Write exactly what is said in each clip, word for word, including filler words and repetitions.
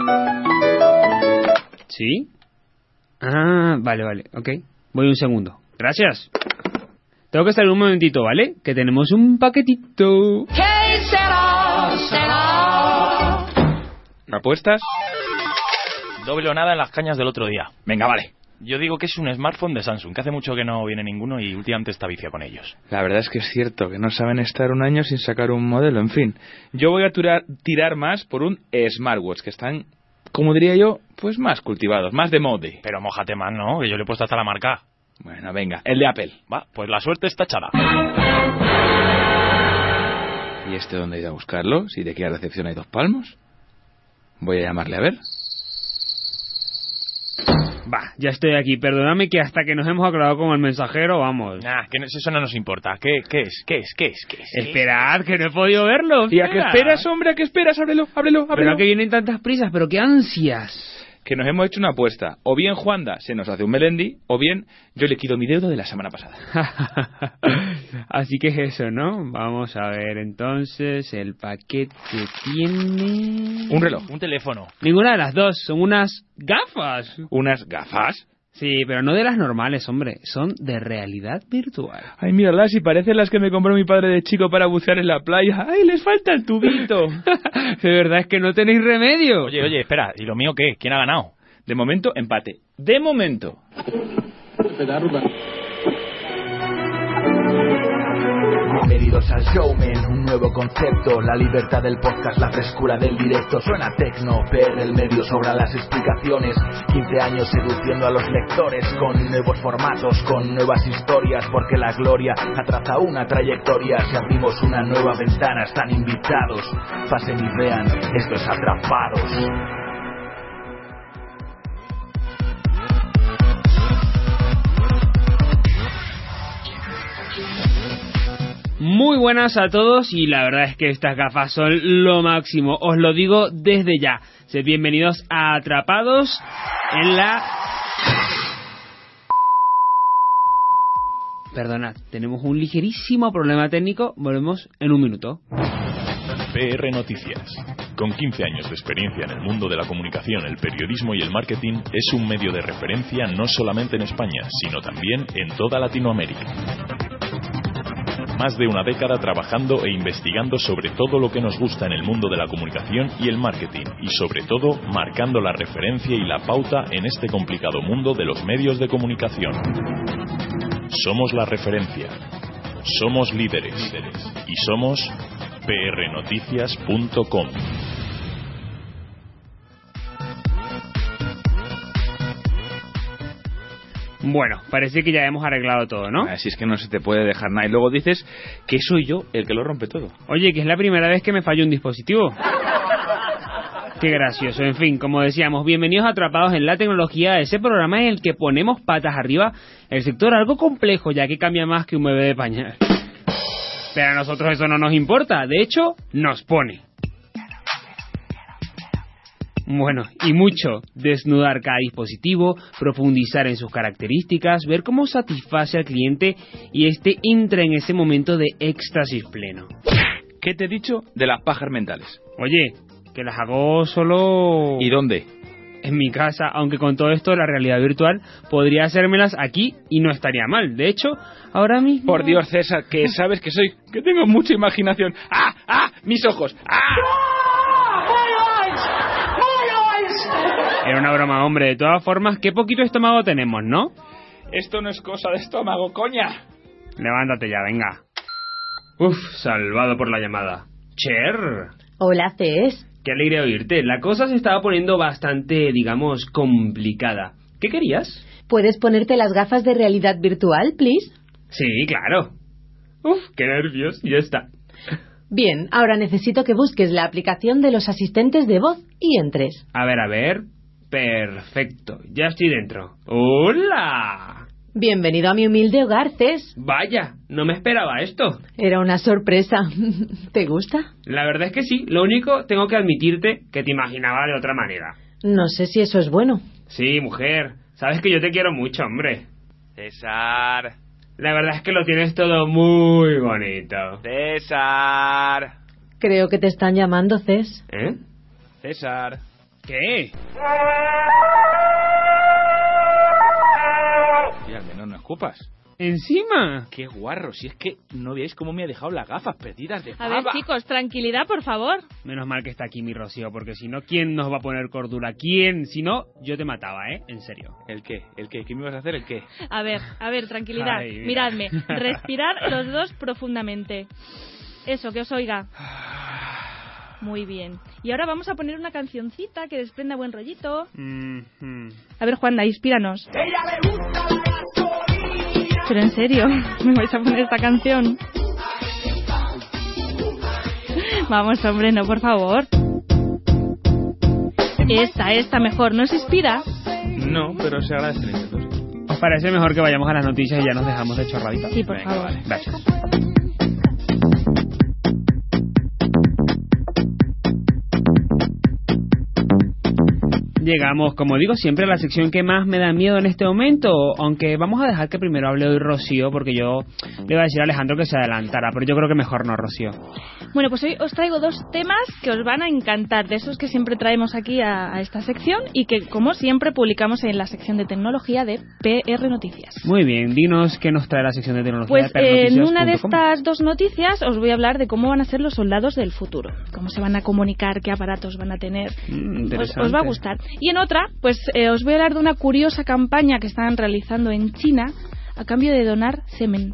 ¿Sí? Ah, vale, vale, ok. Voy un segundo. Gracias. Tengo que salir un momentito, ¿vale? Que tenemos un paquetito. ¿Qué será? ¿Será? ¿Apuestas? Doble o nada en las cañas del otro día. Venga, vale. Yo digo que es un smartphone de Samsung, que hace mucho que no viene ninguno y últimamente está vicia con ellos. La verdad es que es cierto, que no saben estar un año sin sacar un modelo, en fin. Yo voy a tirar, tirar más por un smartwatch, que están, como diría yo, pues más cultivados, más de mode. Pero mójate más, ¿no? Que yo le he puesto hasta la marca. Bueno, venga, el de Apple. Va, pues la suerte está echada. ¿Y este dónde he ido a buscarlo? Si de aquí a recepción hay dos palmos. Voy a llamarle a ver. Va, ya estoy aquí. Perdóname que hasta que nos hemos aclarado con el mensajero, vamos. Nah, que no- eso no nos importa. ¿Qué, qué es? ¿Qué es? ¿Qué es? ¿Qué es? Esperad, que no he podido verlo. ¿Y a qué espera. esperas, hombre? ¿A qué esperas? Ábrelo, ábrelo, ábrelo. Pero a que vienen tantas prisas, pero qué ansias. Que nos hemos hecho una apuesta. O bien Juanda se nos hace un Melendi, o bien yo le quito mi deuda de la semana pasada. Así que es eso, ¿no? Vamos a ver entonces. El paquete tiene... Un reloj. Un teléfono. Ninguna de las dos, son unas gafas. Unas gafas. Sí, pero no de las normales, hombre. Son de realidad virtual. Ay, míralas, y parecen las que me compró mi padre de chico para bucear en la playa. Ay, les falta el tubito. De verdad es que no tenéis remedio. Oye, oye, espera. ¿Y lo mío qué? ¿Quién ha ganado? De momento, empate. De momento. Bienvenidos al Showman, un nuevo concepto. La libertad del podcast, la frescura del directo. Suena tecno, pero el medio sobra las explicaciones. quince años seduciendo a los lectores con nuevos formatos, con nuevas historias. Porque la gloria atraza una trayectoria. Si abrimos una nueva ventana, están invitados. Pasen y vean, esto es Atrapados. Muy buenas a todos y la verdad es que estas gafas son lo máximo, os lo digo desde ya. Sed bienvenidos a Atrapados en la... Perdonad, tenemos un ligerísimo problema técnico, volvemos en un minuto. P R Noticias. Con quince años de experiencia en el mundo de la comunicación, el periodismo y el marketing, es un medio de referencia no solamente en España, sino también en toda Latinoamérica. Más de una década trabajando e investigando sobre todo lo que nos gusta en el mundo de la comunicación y el marketing, y sobre todo marcando la referencia y la pauta en este complicado mundo de los medios de comunicación. Somos la referencia, somos líderes y somos P R noticias punto com. Bueno, parece que ya hemos arreglado todo, ¿no? Así es que no se te puede dejar nada. Y luego dices que soy yo el que lo rompe todo. Oye, que es la primera vez que me falla un dispositivo. Qué gracioso. En fin, como decíamos, bienvenidos a Atrapados en la Tecnología, ese programa en el que ponemos patas arriba el sector algo complejo, ya que cambia más que un bebé de pañal. Pero a nosotros eso no nos importa, de hecho, nos pone. Bueno, y mucho, desnudar cada dispositivo, profundizar en sus características, ver cómo satisface al cliente y este entra en ese momento de éxtasis pleno. ¿Qué te he dicho de las pajas mentales? Oye, que las hago solo... ¿Y dónde? En mi casa, aunque con todo esto de la realidad virtual podría hacérmelas aquí y no estaría mal. De hecho, ahora mismo... Por Dios, César, que sabes que soy... que tengo mucha imaginación. ¡Ah! ¡Ah! ¡Mis ojos! ¡Ah! Era una broma, hombre. De todas formas, qué poquito estómago tenemos, ¿no? Esto no es cosa de estómago, coña. Levántate ya, venga. Uf, salvado por la llamada. Cher. Hola, Cés. Qué alegre oírte. La cosa se estaba poniendo bastante, digamos, complicada. ¿Qué querías? ¿Puedes ponerte las gafas de realidad virtual, please? Sí, claro. Uf, qué nervios. Ya está. Bien, ahora necesito que busques la aplicación de los asistentes de voz y entres. A ver, a ver. Perfecto. Ya estoy dentro. ¡Hola! Bienvenido a mi humilde hogar, Cés. Vaya, no me esperaba esto. Era una sorpresa. ¿Te gusta? La verdad es que sí. Lo único, tengo que admitirte que te imaginaba de otra manera. No sé si eso es bueno. Sí, mujer. Sabes que yo te quiero mucho, hombre. César. La verdad es que lo tienes todo muy bonito. César. Creo que te están llamando, Cés. ¿Eh? César. ¿Qué? Y al menos no escupas. ¿Encima? Qué guarro, si es que no veáis cómo me ha dejado las gafas perdidas de A pava. ver, chicos, tranquilidad, por favor. Menos mal que está aquí mi Rocío, porque si no, ¿quién nos va a poner cordura? ¿Quién? Si no, yo te mataba, ¿eh? En serio. ¿El qué? ¿El qué? ¿Qué me ibas a hacer? ¿El qué? A ver, a ver, tranquilidad. Ay, mira. Miradme, respirad los dos profundamente. Eso, que os oiga. Muy bien. Y ahora vamos a poner una cancioncita que desprenda buen rollito. Mm-hmm. A ver, Juanda, inspíranos. Pero en serio, ¿me vais a poner esta canción? Vamos, hombre, no, por favor. Esta, esta mejor, ¿no os inspira? No, pero se agradece el intento. ¿Os parece mejor que vayamos a las noticias y ya nos dejamos de chorradita? Sí, por Venga, favor. vale. Gracias. Llegamos, como digo, siempre a la sección que más me da miedo en este momento, aunque vamos a dejar que primero hable hoy Rocío, porque yo le iba a decir a Alejandro que se adelantara, pero yo creo que mejor no, Rocío. Bueno, pues hoy os traigo dos temas que os van a encantar, de esos que siempre traemos aquí a, a esta sección y que, como siempre, publicamos en la sección de tecnología de P R Noticias. Muy bien, dinos qué nos trae la sección de tecnología Pues de P R eh, en noticias una de punto com. estas dos noticias os voy a hablar de cómo van a ser los soldados del futuro, cómo se van a comunicar, qué aparatos van a tener. Mm, os, interesante. os va a gustar. Y en otra, pues eh, os voy a hablar de una curiosa campaña que están realizando en China a cambio de donar semen.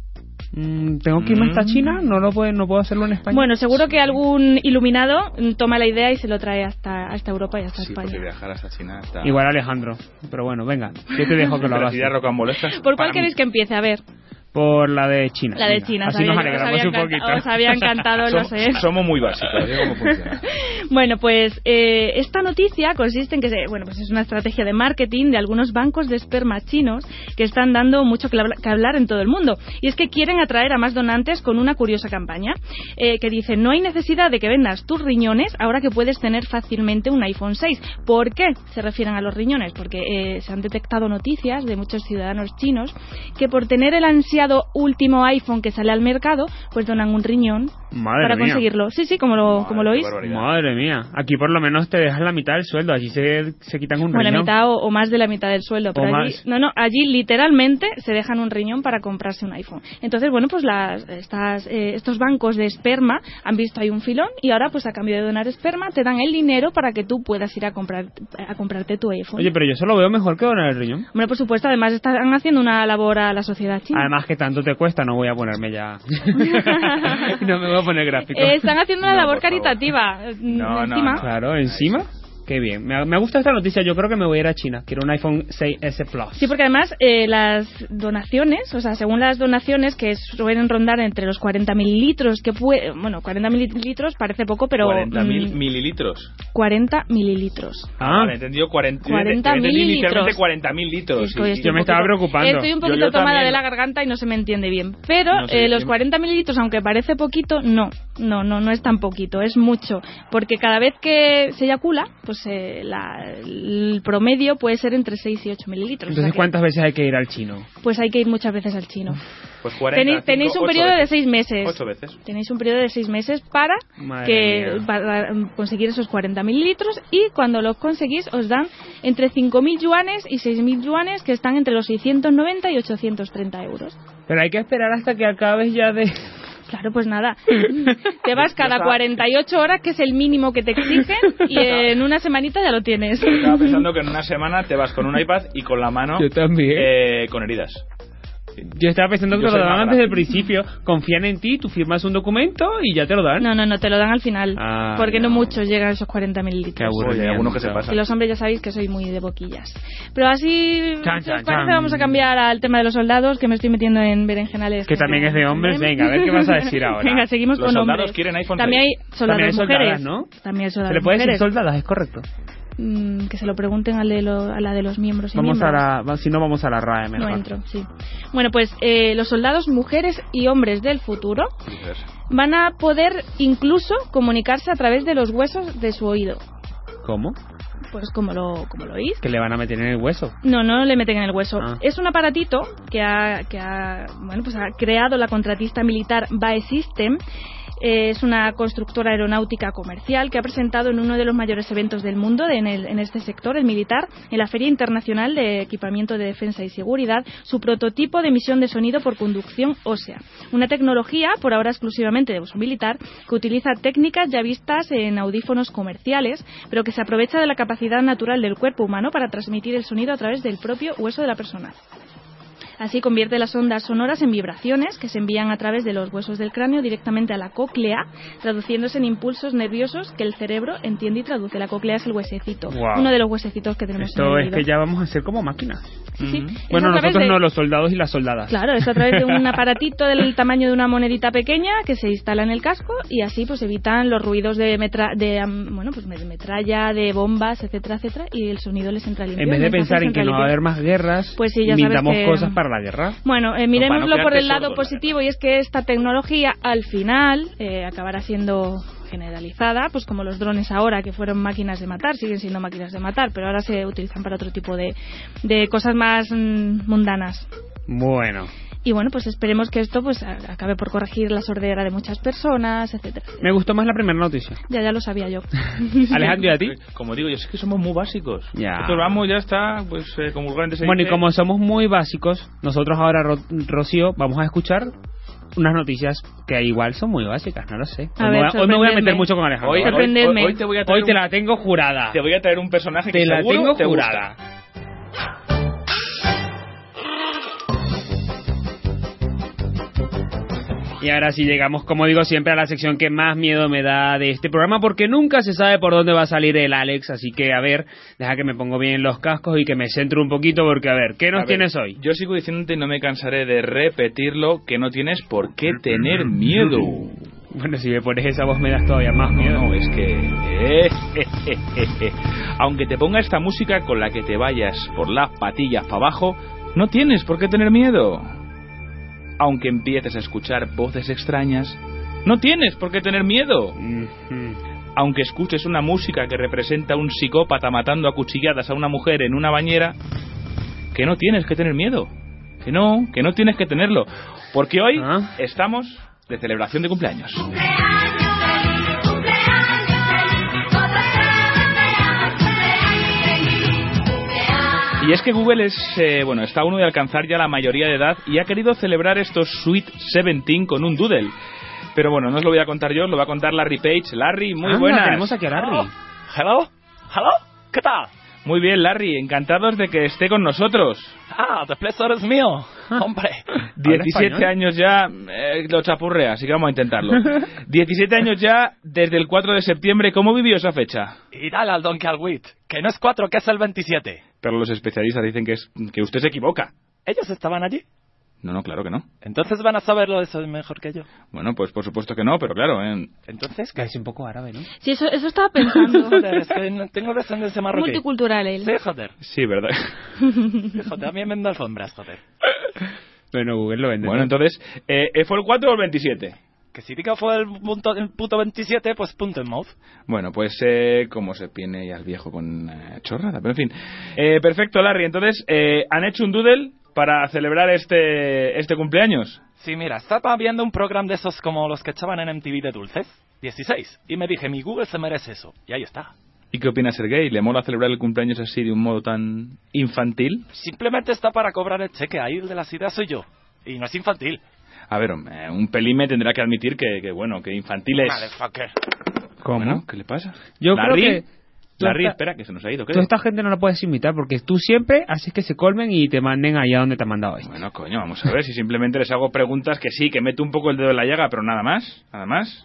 Mm, ¿Tengo que irme hasta China? ¿No lo puedo, no puedo hacerlo en España? Bueno, seguro que algún iluminado toma la idea y se lo trae hasta, hasta Europa y hasta Sí, España. porque viajar hasta China está... Igual Alejandro, pero bueno, venga, yo te dejo que lo hagas. Velocidad rocambolescas ¿Por cuál para queréis mí. que empiece? A ver. Por la de China. La de venga. China, Así sabía nos yo, os alegramos había un encanta- poquito. os había encantado, lo Somos, sé. somos muy básicos, ¿eh? ¿Cómo funciona? Bueno, pues eh, esta noticia consiste en que se, bueno, pues es una estrategia de marketing de algunos bancos de esperma chinos que están dando mucho que, habla, que hablar en todo el mundo. Y es que quieren atraer a más donantes con una curiosa campaña eh, que dice: no hay necesidad de que vendas tus riñones ahora que puedes tener fácilmente un iPhone seis. ¿Por qué se refieren a los riñones? Porque eh, se han detectado noticias de muchos ciudadanos chinos que por tener el ansiado último iPhone que sale al mercado, pues donan un riñón Madre para mía. conseguirlo. Sí, sí, como lo, Madre, como lo qué oís. barbaridad. Madre mía, aquí por lo menos te dejas la mitad del sueldo, allí se, se quitan un Bueno, la riñón. mitad o, o más de la mitad del sueldo. Pero O allí, más. no, no, allí literalmente se dejan un riñón para comprarse un iPhone. Entonces, bueno, pues las, estas, eh, estos bancos de esperma han visto ahí un filón y ahora, pues a cambio de donar esperma, te dan el dinero para que tú puedas ir a comprar a comprarte tu iPhone. Oye, pero yo eso lo veo mejor que donar el riñón. Hombre, por supuesto, además están haciendo una labor a la sociedad china. Además que tanto te cuesta, no voy a ponerme ya... no me voy a poner gráfico. Eh, están haciendo una No, labor por favor. caritativa. No, no, encima. no. Claro, encima. Qué bien. Me, me gusta esta noticia. Yo creo que me voy a ir a China. Quiero un iPhone seis ese Plus. Sí, porque además eh, las donaciones, o sea, según las donaciones que suelen rondar entre los cuarenta mililitros, que puede, bueno, cuarenta mililitros parece poco, pero cuarenta mil mm, mililitros. cuarenta mililitros. Ah, Vale, entendido cuarenta, cuarenta yo entendí mililitros. inicialmente cuarenta mil litros. Estoy- sí, estoy sí. Yo me un estaba poquito- preocupando. Estoy un poquito Yo- yo tomada también. de la garganta y no se me entiende bien. Pero No sé, eh, los yo- cuarenta mililitros, aunque parece poquito, no, no, no, no es tan poquito, es mucho. Porque cada vez que se eyacula, pues eh, la, el promedio puede ser entre seis y ocho mililitros. Entonces, O sea que, ¿cuántas veces hay que ir al chino? pues hay que ir muchas veces al chino. Pues cuarenta, Tenéis, tenéis cinco, un ocho periodo de veces. seis meses. Ocho veces. Tenéis un periodo de seis meses para Madre que mía. para conseguir esos cuarenta mililitros, y cuando los conseguís os dan entre cinco mil yuanes y seis mil yuanes, que están entre los seiscientos noventa y ochocientos treinta euros. Pero hay que esperar hasta que acabes ya de... Claro, pues nada. Te vas Ya cada está. cuarenta y ocho horas, que es el mínimo que te exigen, y en una semanita ya lo tienes. Estaba pensando que en una semana te vas con un iPad y con la mano Yo también. eh, con heridas. Yo estaba pensando que Yo te lo soy daban más antes del gráfico. principio. Confían en ti, tú firmas un documento y ya te lo dan. No, no, no, te lo dan al final. Ah, porque no no. muchos llegan a esos cuarenta Qué mililitros. aburrimiento. Oye, algunos que se pasan. Y los hombres ya sabéis que soy muy de boquillas. Pero así, Chan, si os chan, parece, chan. vamos a cambiar al tema de los soldados, que me estoy metiendo en berenjenales. Que también es de hombres. Venga, a ver qué vas a decir ahora. Venga, seguimos Los con soldados hombres. quieren iPhone También hay seis. soldados También hay mujeres. soldadas, ¿no? También hay Se soldadas le puede decir mujeres. soldadas, es correcto. Mm, que se lo pregunten al de lo- a la de los miembros y Vamos a miembros. la, va- si no, vamos a la R A E mejor. No entro, sí. Bueno, pues eh, los soldados mujeres y hombres del futuro Dices, van a poder incluso comunicarse a través de los huesos de su oído. ¿Cómo? Pues como lo, como lo oís. Que le van a meter en el hueso. No, no le meten en el hueso. Ah. Es un aparatito que ha, que ha, bueno, pues ha creado la contratista militar B A E System, Eh, es una constructora aeronáutica comercial que ha presentado en uno de los mayores eventos del mundo de, en, el, en este sector, el militar, en la Feria Internacional de Equipamiento de Defensa y Seguridad, su prototipo de emisión de sonido por conducción ósea. Una tecnología, por ahora exclusivamente de uso militar, que utiliza técnicas ya vistas en audífonos comerciales, pero que se aprovecha de la capacidad natural del cuerpo humano para transmitir el sonido a través del propio hueso de la persona. Así convierte las ondas sonoras en vibraciones que se envían a través de los huesos del cráneo directamente a la cóclea, traduciéndose en impulsos nerviosos que el cerebro entiende y traduce. La cóclea es el huesecito, wow. uno de los huesecitos que tenemos Esto en el es oído. que ya vamos a ser como máquinas. Sí, sí. Mm-hmm. Bueno, nosotros de... no, los soldados y las soldadas. Claro, es a través de un aparatito del tamaño de una monedita pequeña que se instala en el casco y así pues evitan los ruidos de, metra... de um, bueno, pues de metralla, de bombas, etcétera, etcétera, y el sonido les entra limpio. En vez de pensar en que no va a haber más guerras, pues sí, ya inventamos sabes que... cosas para la guerra. Bueno, eh, miremoslo no, no por el lado sordo, positivo, y es que esta tecnología al final eh, acabará siendo generalizada, pues como los drones ahora, que fueron máquinas de matar, siguen siendo máquinas de matar, pero ahora se utilizan para otro tipo de, de cosas más mmm, mundanas. Bueno. Y bueno, pues esperemos que esto pues acabe por corregir la sordera de muchas personas, etcétera. Me gustó más la primera noticia. Ya, ya lo sabía yo. Alejandro, ¿y a ti? Como digo, yo sé que somos muy básicos. Ya. Nosotros vamos, ya está, pues eh, como vulgarmente se Bueno, dice. y como somos muy básicos, nosotros ahora, Ro- Rocío, vamos a escuchar unas noticias que igual son muy básicas, no lo sé. A Hoy, ver, me voy a- hoy me voy a meter sorpréndeme. mucho con Alejandro. Hoy, ¿vale? hoy, Sorpréndeme. hoy, hoy te voy a traer Hoy te un- la tengo jurada. Te voy a traer un personaje que Te la seguro tengo te gusta. jurada. Y ahora sí llegamos, como digo siempre, a la sección que más miedo me da de este programa, porque nunca se sabe por dónde va a salir el Alex, así que a ver, deja que me pongo bien los cascos y que me centro un poquito, porque a ver, ¿qué nos A ver, tienes hoy? Yo sigo diciéndote y no me cansaré de repetirlo, que no tienes por qué tener miedo. Bueno, si me pones esa voz me das todavía más miedo. No, es que... eh, je, je, je, je. Aunque te ponga esta música con la que te vayas por las patillas para abajo, no tienes por qué tener miedo. Aunque empieces a escuchar voces extrañas, no tienes por qué tener miedo. Mm-hmm. Aunque escuches una música que representa a un psicópata matando a cuchilladas a una mujer en una bañera, que no tienes que tener miedo. Que no, que no tienes que tenerlo. Porque hoy ¿Ah? estamos de celebración de cumpleaños. Y es que Google es, eh, bueno, está a uno de alcanzar ya la mayoría de edad y ha querido celebrar estos Sweet diecisiete con un doodle. Pero bueno, no os lo voy a contar yo, lo va a contar Larry Page. Larry, muy Anda, buenas. tenemos aquí a Larry. Oh, hello, hello, ¿qué tal? Muy bien, Larry, encantados de que esté con nosotros. Ah, el placer es mío, hombre. diecisiete español? años ya, eh, lo chapurrea, así que vamos a intentarlo. diecisiete años ya desde el cuatro de septiembre, ¿cómo vivió esa fecha? Y dale al Don Calwit, que no es cuatro, que es el veintisiete. Pero los especialistas dicen que, es, que usted se equivoca. ¿Ellos estaban allí? No, no, claro que no. Entonces van a saberlo eso mejor que yo. Bueno, pues por supuesto que no, pero claro, eh, Entonces, Que ¿qué? es un poco árabe, ¿no? Sí, eso, eso estaba pensando. Joder, es que no- tengo descendencia marroquí. Multicultural él. Sí, joder. sí, ¿verdad? Sí, joder, a mí me vendo alfombras, joder. Bueno, Google lo vende. Bueno, ¿no? entonces, eh, ¿fue el cuatro o el veintisiete? Que si diga fue el, punto, el puto veintisiete, pues punto en mouth. Bueno, pues eh, como se viene ya el viejo con eh, chorrada, pero en fin. Eh, perfecto, Larry. Entonces, eh, ¿han hecho un doodle para celebrar este este cumpleaños? Sí, mira, estaba viendo un programa de esos como los que echaban en M T V de dulces, dieciséis, y me dije, mi Google se merece eso, y ahí está. ¿Y qué opina ser gay? ¿Le mola celebrar el cumpleaños así de un modo tan infantil? Simplemente está para cobrar el cheque, ahí el de las ideas soy yo, y no es infantil. A ver, hombre, un pelín me tendrá que admitir que, que bueno, que infantil es. Motherfucker. ¿Cómo? Bueno, ¿qué le pasa? Yo Larry, creo que... Larry, esta- espera, que se nos ha ido, Tú creo. esta gente no la puedes invitar porque tú siempre haces que se colmen y te manden allá donde te han mandado esto. Bueno, coño, vamos a ver, si simplemente les hago preguntas que sí, que meto un poco el dedo en la llaga, pero nada más, nada más.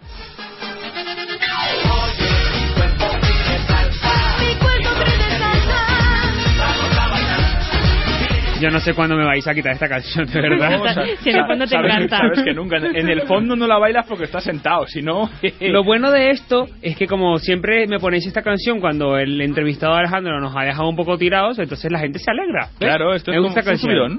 Yo no sé cuándo me vais a quitar esta canción, de verdad. Vamos a- Si en el fondo te sabes, encanta. sabes que nunca, en el fondo no la bailas porque estás sentado, si no... Lo bueno de esto es que como siempre me ponéis esta canción cuando el entrevistado Alejandro nos ha dejado un poco tirados, entonces la gente se alegra. ¿ves? Claro, esto es Me gusta como un canción. subidón.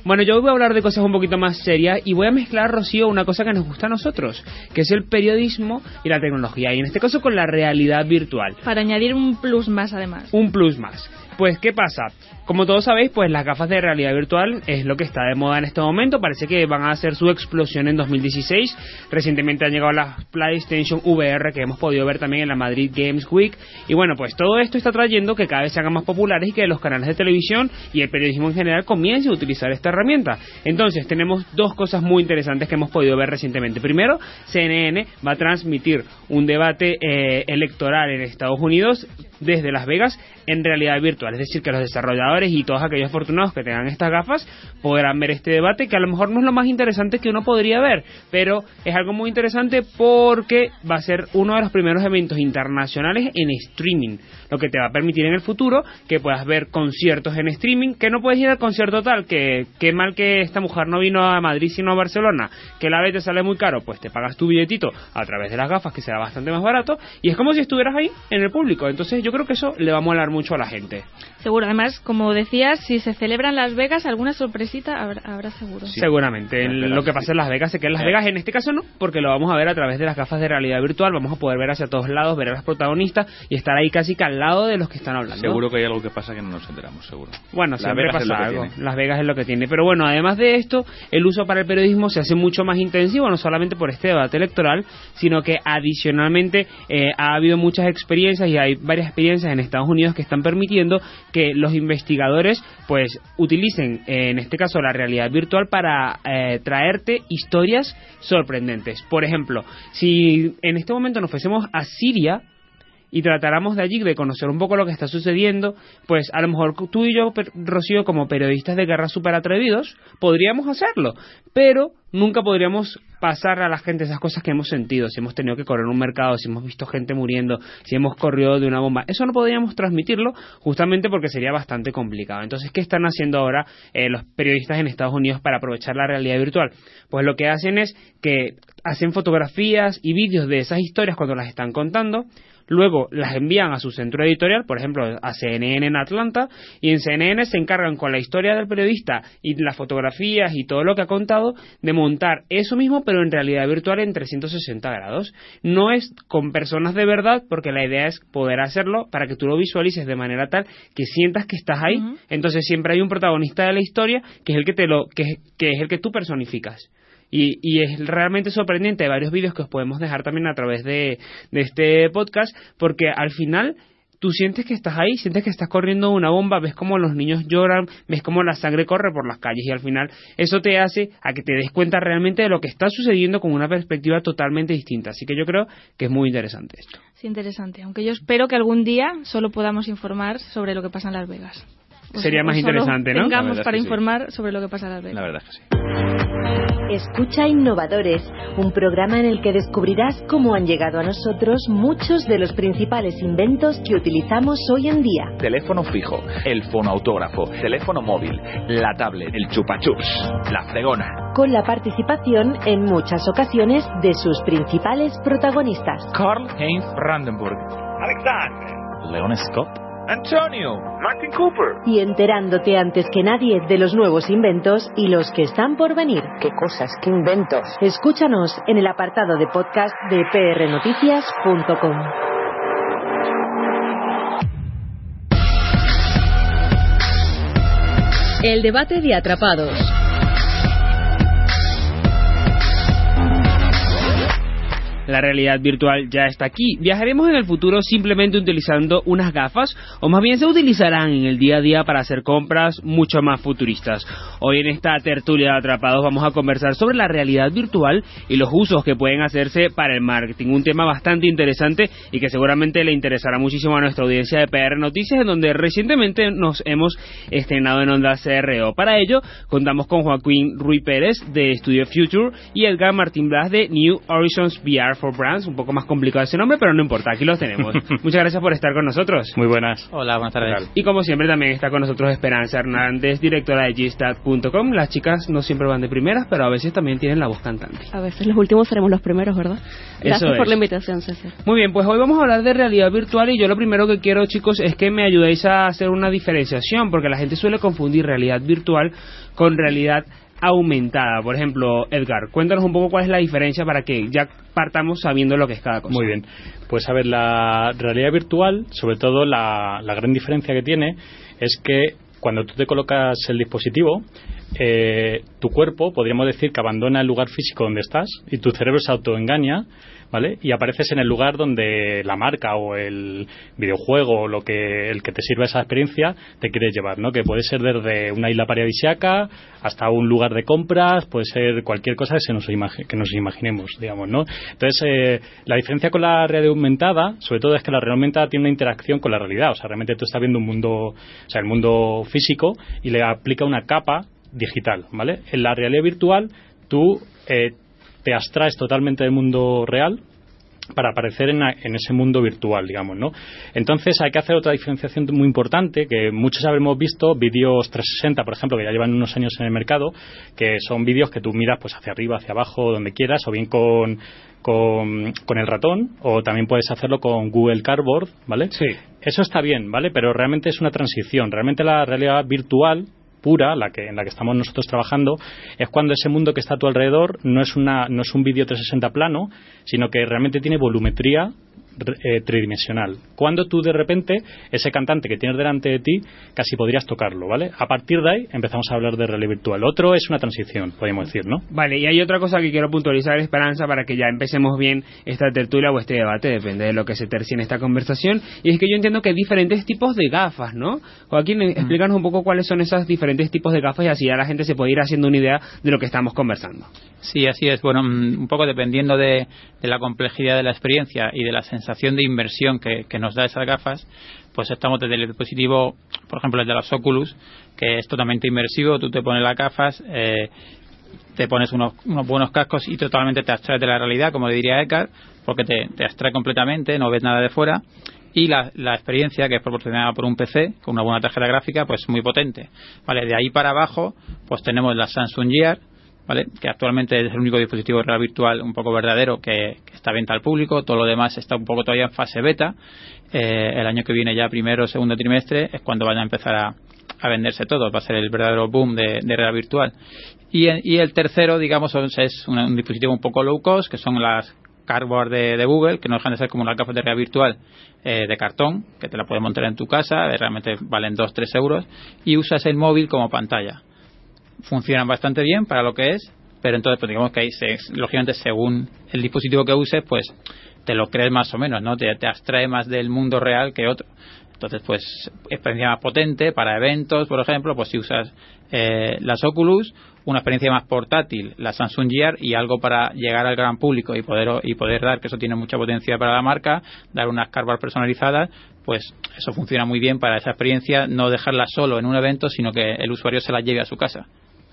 Bueno, yo voy a hablar de cosas un poquito más serias y voy a mezclar, Rocío, una cosa que nos gusta a nosotros, que es el periodismo y la tecnología, y en este caso con la realidad virtual. Para añadir un plus más, además. Un plus más. Pues, ¿qué pasa? Como todos sabéis, pues las gafas de realidad virtual es lo que está de moda en este momento. Parece que van a hacer su explosión en dos mil dieciséis. Recientemente han llegado las PlayStation V R, que hemos podido ver también en la Madrid Games Week. Y bueno, pues todo esto está trayendo que cada vez se hagan más populares y que los canales de televisión y el periodismo en general comiencen a utilizar esta herramienta. Entonces, tenemos dos cosas muy interesantes que hemos podido ver recientemente. Primero, C N N va a transmitir un debate eh, electoral en Estados Unidos desde Las Vegas en realidad virtual, es decir, que los desarrolladores y todos aquellos afortunados que tengan estas gafas podrán ver este debate, que a lo mejor no es lo más interesante que uno podría ver, pero es algo muy interesante porque va a ser uno de los primeros eventos internacionales en streaming, lo que te va a permitir en el futuro que puedas ver conciertos en streaming, que no puedes ir al concierto tal, que qué mal que esta mujer no vino a Madrid sino a Barcelona, que la vez te sale muy caro, pues te pagas tu billetito a través de las gafas, que será bastante más barato, y es como si estuvieras ahí en el público. Entonces yo creo que eso le va a molar mucho a la gente. Seguro, además, como decías, si se celebra en Las Vegas, alguna sorpresita habrá, habrá seguro. Sí. Seguramente, en lo que pasa en Las Vegas se queda en Las Vegas, en este caso no, porque lo vamos a ver a través de las gafas de realidad virtual, vamos a poder ver hacia todos lados, ver a los protagonistas y estar ahí casi que al lado de los que están hablando. Seguro que hay algo que pasa que no nos enteramos, seguro. Bueno, siempre pasa algo, Las Vegas es lo que tiene, pero bueno, además de esto, el uso para el periodismo se hace mucho más intensivo, no solamente por este debate electoral, sino que adicionalmente eh, ha habido muchas experiencias y hay varias experiencias en Estados Unidos que están permitiendo que los investigadores pues utilicen eh, en este caso la realidad virtual para eh, traerte historias sorprendentes. Por ejemplo, si en este momento nos fuésemos a Siria y tratáramos de allí de conocer un poco lo que está sucediendo, pues a lo mejor tú y yo, Rocío, como periodistas de guerra súper atrevidos, podríamos hacerlo, pero nunca podríamos pasar a la gente esas cosas que hemos sentido, si hemos tenido que correr un mercado, si hemos visto gente muriendo, si hemos corrido de una bomba. Eso no podríamos transmitirlo justamente porque sería bastante complicado. Entonces, ¿qué están haciendo ahora eh, los periodistas en Estados Unidos para aprovechar la realidad virtual? Pues lo que hacen es que hacen fotografías y vídeos de esas historias cuando las están contando, luego las envían a su centro editorial, por ejemplo a C N N en Atlanta, y en C N N se encargan con la historia del periodista y las fotografías y todo lo que ha contado de montar eso mismo pero en realidad virtual en trescientos sesenta grados. No es con personas de verdad, porque la idea es poder hacerlo para que tú lo visualices de manera tal que sientas que estás ahí. Uh-huh. Entonces siempre hay un protagonista de la historia que es el que te lo que, que es el que tú personificas. Y, y es realmente sorprendente. Hay varios vídeos que os podemos dejar también a través de, de este podcast, porque al final tú sientes que estás ahí, sientes que estás corriendo una bomba, ves cómo los niños lloran, ves cómo la sangre corre por las calles, y al final eso te hace a que te des cuenta realmente de lo que está sucediendo con una perspectiva totalmente distinta. Así que yo creo que es muy interesante esto. Sí, interesante. Aunque yo espero que algún día solo podamos informar sobre lo que pasa en Las Vegas. O Sería sea, más interesante, ¿no? Tengamos para informar sí. sobre lo que pasa en Las Vegas. La verdad que sí. Escucha Innovadores, un programa en el que descubrirás cómo han llegado a nosotros muchos de los principales inventos que utilizamos hoy en día. Teléfono fijo, el fonoautógrafo, teléfono móvil, la tablet, el chupachups, la fregona. Con la participación, en muchas ocasiones, de sus principales protagonistas. Karl-Heinz Brandenburg, Alexander, Leon Scott, Antonio, Martin Cooper. Y enterándote antes que nadie de los nuevos inventos y los que están por venir. ¡Qué cosas, qué inventos! Escúchanos en el apartado de podcast de p r noticias punto com. El debate de Atrapados. La realidad virtual ya está aquí. ¿Viajaremos en el futuro simplemente utilizando unas gafas? ¿O más bien se utilizarán en el día a día para hacer compras mucho más futuristas? Hoy en esta tertulia de Atrapados vamos a conversar sobre la realidad virtual y los usos que pueden hacerse para el marketing. Un tema bastante interesante y que seguramente le interesará muchísimo a nuestra audiencia de P R Noticias, en donde recientemente nos hemos estrenado en Onda C R O. Para ello, contamos con Joaquín Ruiz Pérez de Studio Future y Edgar Martín Blas de New Horizons V R for Brands, un poco más complicado ese nombre, pero no importa, aquí los tenemos. Muchas gracias por estar con nosotros. Muy buenas. Hola, buenas tardes. Y como siempre también está con nosotros Esperanza Hernández, directora de G Stat punto com. Las chicas no siempre van de primeras, pero a veces también tienen la voz cantante. A veces los últimos seremos los primeros, ¿verdad? Gracias Eso por es. la invitación, César. Muy bien, pues hoy vamos a hablar de realidad virtual y yo lo primero que quiero, chicos, es que me ayudéis a hacer una diferenciación, porque la gente suele confundir realidad virtual con realidad aumentada. Por ejemplo, Edgar, cuéntanos un poco cuál es la diferencia para que ya partamos sabiendo lo que es cada cosa. Muy bien. Pues a ver, la realidad virtual, sobre todo la, la gran diferencia que tiene es que cuando tú te colocas el dispositivo, eh, tu cuerpo, podríamos decir que abandona el lugar físico donde estás y tu cerebro se autoengaña, ¿vale? Y apareces en el lugar donde la marca o el videojuego o lo que, el que te sirva esa experiencia te quiere llevar, ¿no? Que puede ser desde una isla paradisíaca hasta un lugar de compras, puede ser cualquier cosa que, se nos, imagi- que nos imaginemos, digamos, ¿no? Entonces, eh, la diferencia con la realidad aumentada, sobre todo, es que la realidad aumentada tiene una interacción con la realidad. O sea, realmente tú estás viendo un mundo, o sea, el mundo físico y le aplica una capa digital, ¿vale? En la realidad virtual, tú eh, te abstraes totalmente del mundo real para aparecer en, a, en ese mundo virtual, digamos, ¿no? Entonces hay que hacer otra diferenciación muy importante, que muchos habremos visto vídeos trescientos sesenta, por ejemplo, que ya llevan unos años en el mercado, que son vídeos que tú miras pues hacia arriba, hacia abajo, donde quieras, o bien con, con, con el ratón, o también puedes hacerlo con Google Cardboard, ¿vale? Sí. Eso está bien, ¿vale? Pero realmente es una transición. Realmente la realidad virtual pura, la que en la que estamos nosotros trabajando, es cuando ese mundo que está a tu alrededor no es una no es un vídeo trescientos sesenta plano, sino que realmente tiene volumetría eh, tridimensional. Cuando tú de repente ese cantante que tienes delante de ti casi podrías tocarlo, ¿vale? A partir de ahí empezamos a hablar de realidad virtual. Otro es una transición, podríamos decir, ¿no? Vale, y hay otra cosa que quiero puntualizar, Esperanza, para que ya empecemos bien esta tertulia o este debate, depende de lo que se tercie en esta conversación, y es que yo entiendo que hay diferentes tipos de gafas, ¿no? Joaquín, mm. explícanos un poco cuáles son esos diferentes tipos de gafas y así ya la gente se puede ir haciendo una idea de lo que estamos conversando. Sí, así es. Bueno, un poco dependiendo de, de la complejidad de la experiencia y de la sensación de inmersión que, que nos da esas gafas, pues estamos desde el dispositivo, por ejemplo, el de los Oculus, que es totalmente inmersivo. Tú te pones las gafas, eh, te pones unos, unos buenos cascos y totalmente te abstraes de la realidad, como le diría Eckhart, porque te, te abstrae completamente, no ves nada de fuera. Y la, la experiencia, que es proporcionada por un P C con una buena tarjeta gráfica, pues muy potente. Vale, de ahí para abajo, pues tenemos la Samsung Gear, ¿vale? Que actualmente es el único dispositivo de realidad virtual un poco verdadero que, que está a venta al público. Todo lo demás está un poco todavía en fase beta. Eh, el año que viene, ya primero o segundo trimestre, es cuando van a empezar a, a venderse todo. Va a ser el verdadero boom de, de realidad virtual. Y, y el tercero, digamos, es un, un dispositivo un poco low cost, que son las Cardboard de, de Google, que no dejan de ser como las gafas de realidad virtual eh, de cartón, que te la puedes montar en tu casa, eh, realmente valen dos a tres euros, y usas el móvil como pantalla. Funcionan bastante bien para lo que es, pero entonces pues digamos que ahí, se, lógicamente, según el dispositivo que uses, pues te lo crees más o menos, ¿no? Te, te abstrae más del mundo real que otro. Entonces, pues, experiencia más potente para eventos, por ejemplo, pues si usas eh, las Oculus, una experiencia más portátil, la Samsung Gear, y algo para llegar al gran público y poder y poder dar, que eso tiene mucha potencia para la marca, dar unas Cardboard personalizadas, pues eso funciona muy bien para esa experiencia, no dejarla solo en un evento, sino que el usuario se la lleve a su casa.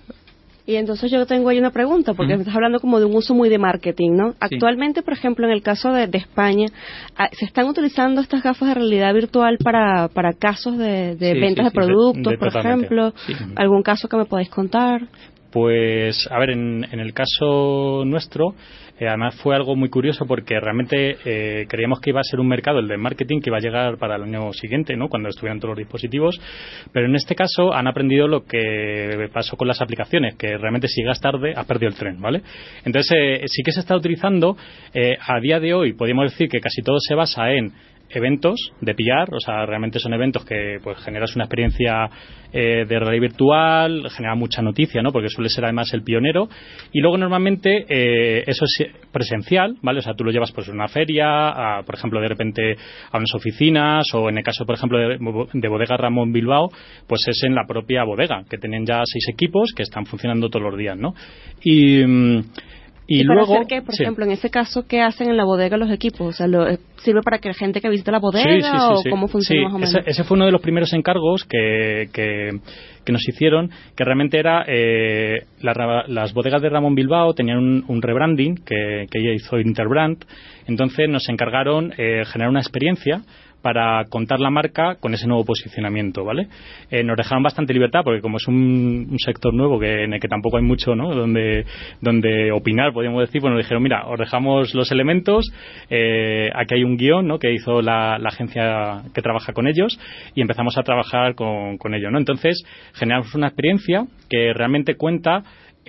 Y entonces yo tengo ahí una pregunta, porque me estás hablando como de un uso muy de marketing, ¿no? Sí. Actualmente, por ejemplo, en el caso de, de España, ¿se están utilizando estas gafas de realidad virtual para, para casos de, de Sí, ventas sí, de sí, productos, de- de por totalmente. ejemplo? Sí. ¿Algún caso que me podáis contar? Pues, a ver, en, en el caso nuestro, eh, además fue algo muy curioso porque realmente eh, creíamos que iba a ser un mercado, el de marketing, que iba a llegar para el año siguiente, ¿no? Cuando estuvieran todos los dispositivos, pero en este caso han aprendido lo que pasó con las aplicaciones, que realmente si llegas tarde has perdido el tren, ¿vale? Entonces eh, sí que se está utilizando, eh, a día de hoy podríamos decir que casi todo se basa en eventos de P R, o sea, realmente son eventos que pues generas una experiencia eh, de realidad virtual, genera mucha noticia, ¿no? Porque suele ser además el pionero, y luego normalmente eh, eso es presencial, ¿vale? O sea, tú lo llevas pues a una feria, a, por ejemplo, de repente a unas oficinas, o en el caso, por ejemplo, de, de Bodega Ramón Bilbao, pues es en la propia bodega, que tienen ya seis equipos que están funcionando todos los días, ¿no? Y... Y, y para luego, hacer que, por sí. ejemplo, en ese caso, ¿qué hacen en la bodega los equipos? O sea, lo, ¿sirve para que la gente que visite la bodega sí, sí, sí, o sí. cómo funciona sí, más o menos? Ese, ese fue uno de los primeros encargos que, que, que nos hicieron, que realmente era eh, la, las bodegas de Ramón Bilbao tenían un, un rebranding que, que ella hizo Interbrand. Entonces nos encargaron eh, generar una experiencia para contar la marca con ese nuevo posicionamiento, ¿vale? Eh, nos dejaron bastante libertad porque como es un, un sector nuevo que en el que tampoco hay mucho, ¿no?, donde donde opinar, podríamos decir, pues nos dijeron, mira, os dejamos los elementos, eh, aquí hay un guión, ¿no?, que hizo la, la agencia que trabaja con ellos y empezamos a trabajar con, con ello, ¿no? Entonces generamos una experiencia que realmente cuenta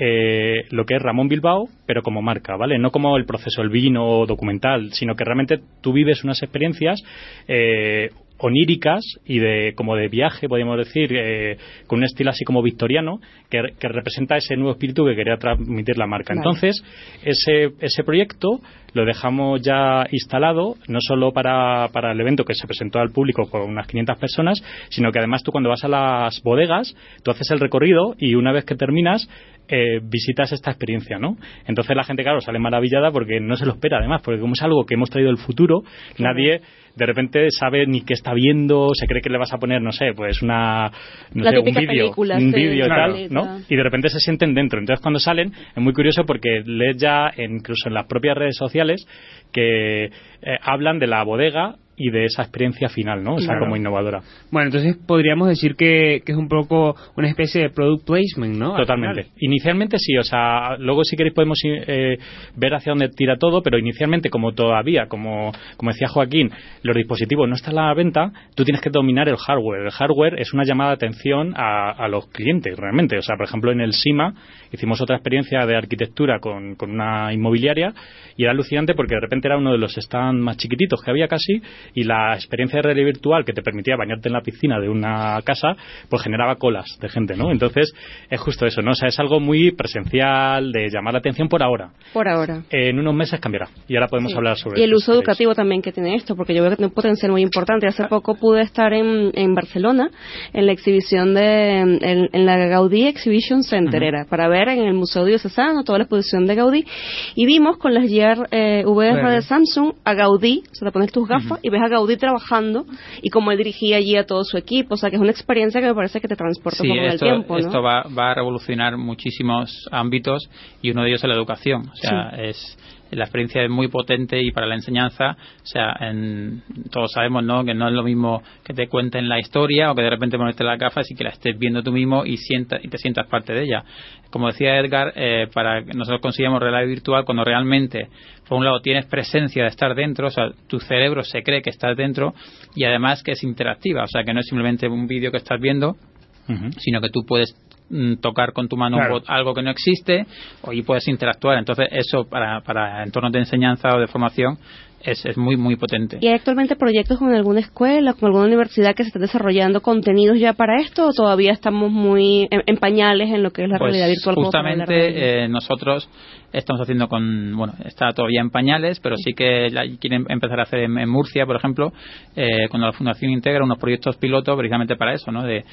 Eh, lo que es Ramón Bilbao, pero como marca, ¿vale? No como el proceso, el vino documental, sino que realmente tú vives unas experiencias eh, oníricas y de como de viaje, podríamos decir, eh, con un estilo así como victoriano, que, que representa ese nuevo espíritu que quería transmitir la marca. Vale. Entonces, ese, ese proyecto lo dejamos ya instalado, no solo para, para el evento que se presentó al público con unas quinientas personas, sino que además tú cuando vas a las bodegas, tú haces el recorrido y una vez que terminas, eh, visitas esta experiencia, ¿no? Entonces la gente, claro, sale maravillada porque no se lo espera, además, porque como es algo que hemos traído del futuro, sí. Nadie de repente sabe ni qué está viendo, se cree que le vas a poner, no sé, pues una, no sé, un vídeo, un vídeo y claro. tal, ¿no? Y de repente se sienten dentro. Entonces cuando salen es muy curioso porque lees ya, en, incluso en las propias redes sociales, que eh, hablan de la bodega y de esa experiencia final, ¿no? O sea, claro. Como innovadora. Bueno, entonces podríamos decir que, que es un poco una especie de product placement, ¿no? Totalmente. Inicialmente sí, o sea, luego si queréis podemos eh, ver hacia dónde tira todo, pero inicialmente como todavía, como, como decía Joaquín, los dispositivos no están a la venta, tú tienes que dominar el hardware. El hardware es una llamada de atención a, a los clientes, realmente. O sea, por ejemplo, en el SIMA hicimos otra experiencia de arquitectura con, con una inmobiliaria y era alucinante porque de repente era uno de los stands más chiquititos que había casi, y la experiencia de realidad virtual que te permitía bañarte en la piscina de una casa, pues generaba colas de gente, ¿no? Entonces, es justo eso, ¿no? O sea, es algo muy presencial, de llamar la atención por ahora. Por ahora. Eh, en unos meses cambiará, y ahora podemos sí. hablar sobre Y el esto, uso educativo también que tiene esto, porque yo veo que tiene un potencial muy importante. Hace poco pude estar en, en Barcelona, en la exhibición de, en, en la Gaudí Exhibition Center, uh-huh. Era para ver en el Museo Diocesano toda la exposición de Gaudí, y vimos con las Gear eh, V R bueno. de Samsung a Gaudí, o sea, te pones tus gafas uh-huh. y ves a Gaudí trabajando y como él dirigía allí a todo su equipo, o sea que es una experiencia que me parece que te transporta sí, un poco en el tiempo, ¿no? Esto va, va a revolucionar muchísimos ámbitos y uno de ellos es la educación, o sea, sí. es la experiencia es muy potente y para la enseñanza, o sea, en, todos sabemos, ¿no?, que no es lo mismo que te cuenten la historia o que de repente ponerte las gafas y que la estés viendo tú mismo y sienta, y te sientas parte de ella. Como decía Edgar, eh, para que nosotros consigamos realidad virtual cuando realmente, por un lado, tienes presencia de estar dentro, o sea, tu cerebro se cree que estás dentro y además que es interactiva, o sea, que no es simplemente un vídeo que estás viendo, uh-huh. sino que tú puedes tocar con tu mano claro. algo que no existe y puedes interactuar. Entonces eso para, para entornos de enseñanza o de formación es, es muy muy potente. ¿Y hay actualmente proyectos con alguna escuela, con alguna universidad que se estén desarrollando contenidos ya para esto o todavía estamos muy en, en pañales en lo que es la pues realidad virtual? Justamente eh, nosotros estamos haciendo con, bueno, está todavía en pañales, pero sí que la, quieren empezar a hacer en, en Murcia, por ejemplo, eh, cuando la Fundación integra unos proyectos pilotos precisamente para eso, ¿no? De,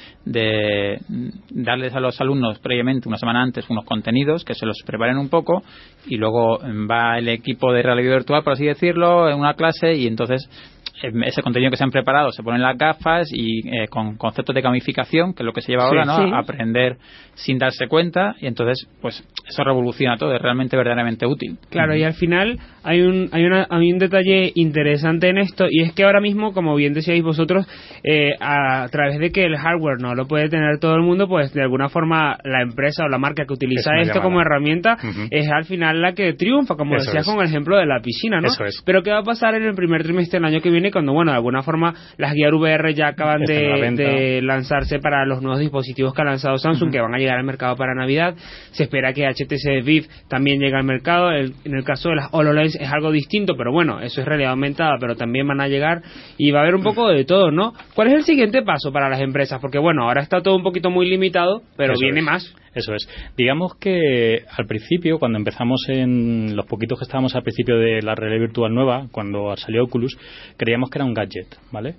de darles a los alumnos previamente, una semana antes, unos contenidos que se los preparen un poco y luego va el equipo de realidad virtual, por así decirlo, en una clase y entonces ese contenido que se han preparado se ponen las gafas y eh, con conceptos de gamificación, que es lo que se lleva ahora, sí, ¿no? Sí. A aprender sin darse cuenta y entonces pues eso revoluciona todo, es realmente verdaderamente útil. Claro, uh-huh. Y al final hay un hay, una, hay un detalle interesante en esto y es que ahora mismo, como bien decíais vosotros, eh, a, a través de que el hardware no lo puede tener todo el mundo, pues de alguna forma la empresa o la marca que utiliza esto llamada. como herramienta uh-huh. es al final la que triunfa, como eso decías es. con el ejemplo de la piscina, ¿no? Eso es. Pero ¿qué va a pasar en el primer trimestre del año que viene cuando, bueno, de alguna forma las Gear V R ya acaban de, de lanzarse para los nuevos dispositivos que ha lanzado Samsung, uh-huh. que van a llegar al mercado para Navidad? Se espera que H T C Vive también llegue al mercado. El, en el caso de las HoloLens es algo distinto, pero bueno, eso es realidad aumentada, pero también van a llegar y va a haber un poco de todo, ¿no? ¿Cuál es el siguiente paso para las empresas? Porque bueno, ahora está todo un poquito muy limitado, pero eso viene es. más. Eso es. Digamos que al principio, cuando empezamos en los poquitos que estábamos al principio de la realidad virtual nueva, cuando salió Oculus, creíamos que era un gadget, ¿vale?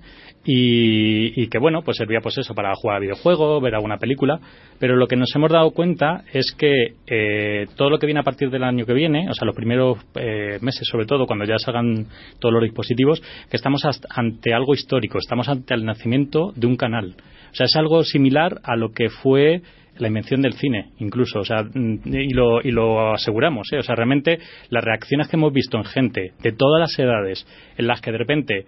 Y, y que, bueno, pues servía pues eso, para jugar a videojuegos, ver alguna película, pero lo que nos hemos dado cuenta es que eh, todo lo que viene a partir del año que viene, o sea, los primeros eh, meses sobre todo, cuando ya salgan todos los dispositivos, que estamos ante algo histórico, estamos ante el nacimiento de un canal. O sea, es algo similar a lo que fue la invención del cine, incluso, o sea, y lo, y lo aseguramos, ¿eh? O sea, realmente las reacciones que hemos visto en gente de todas las edades, en las que de repente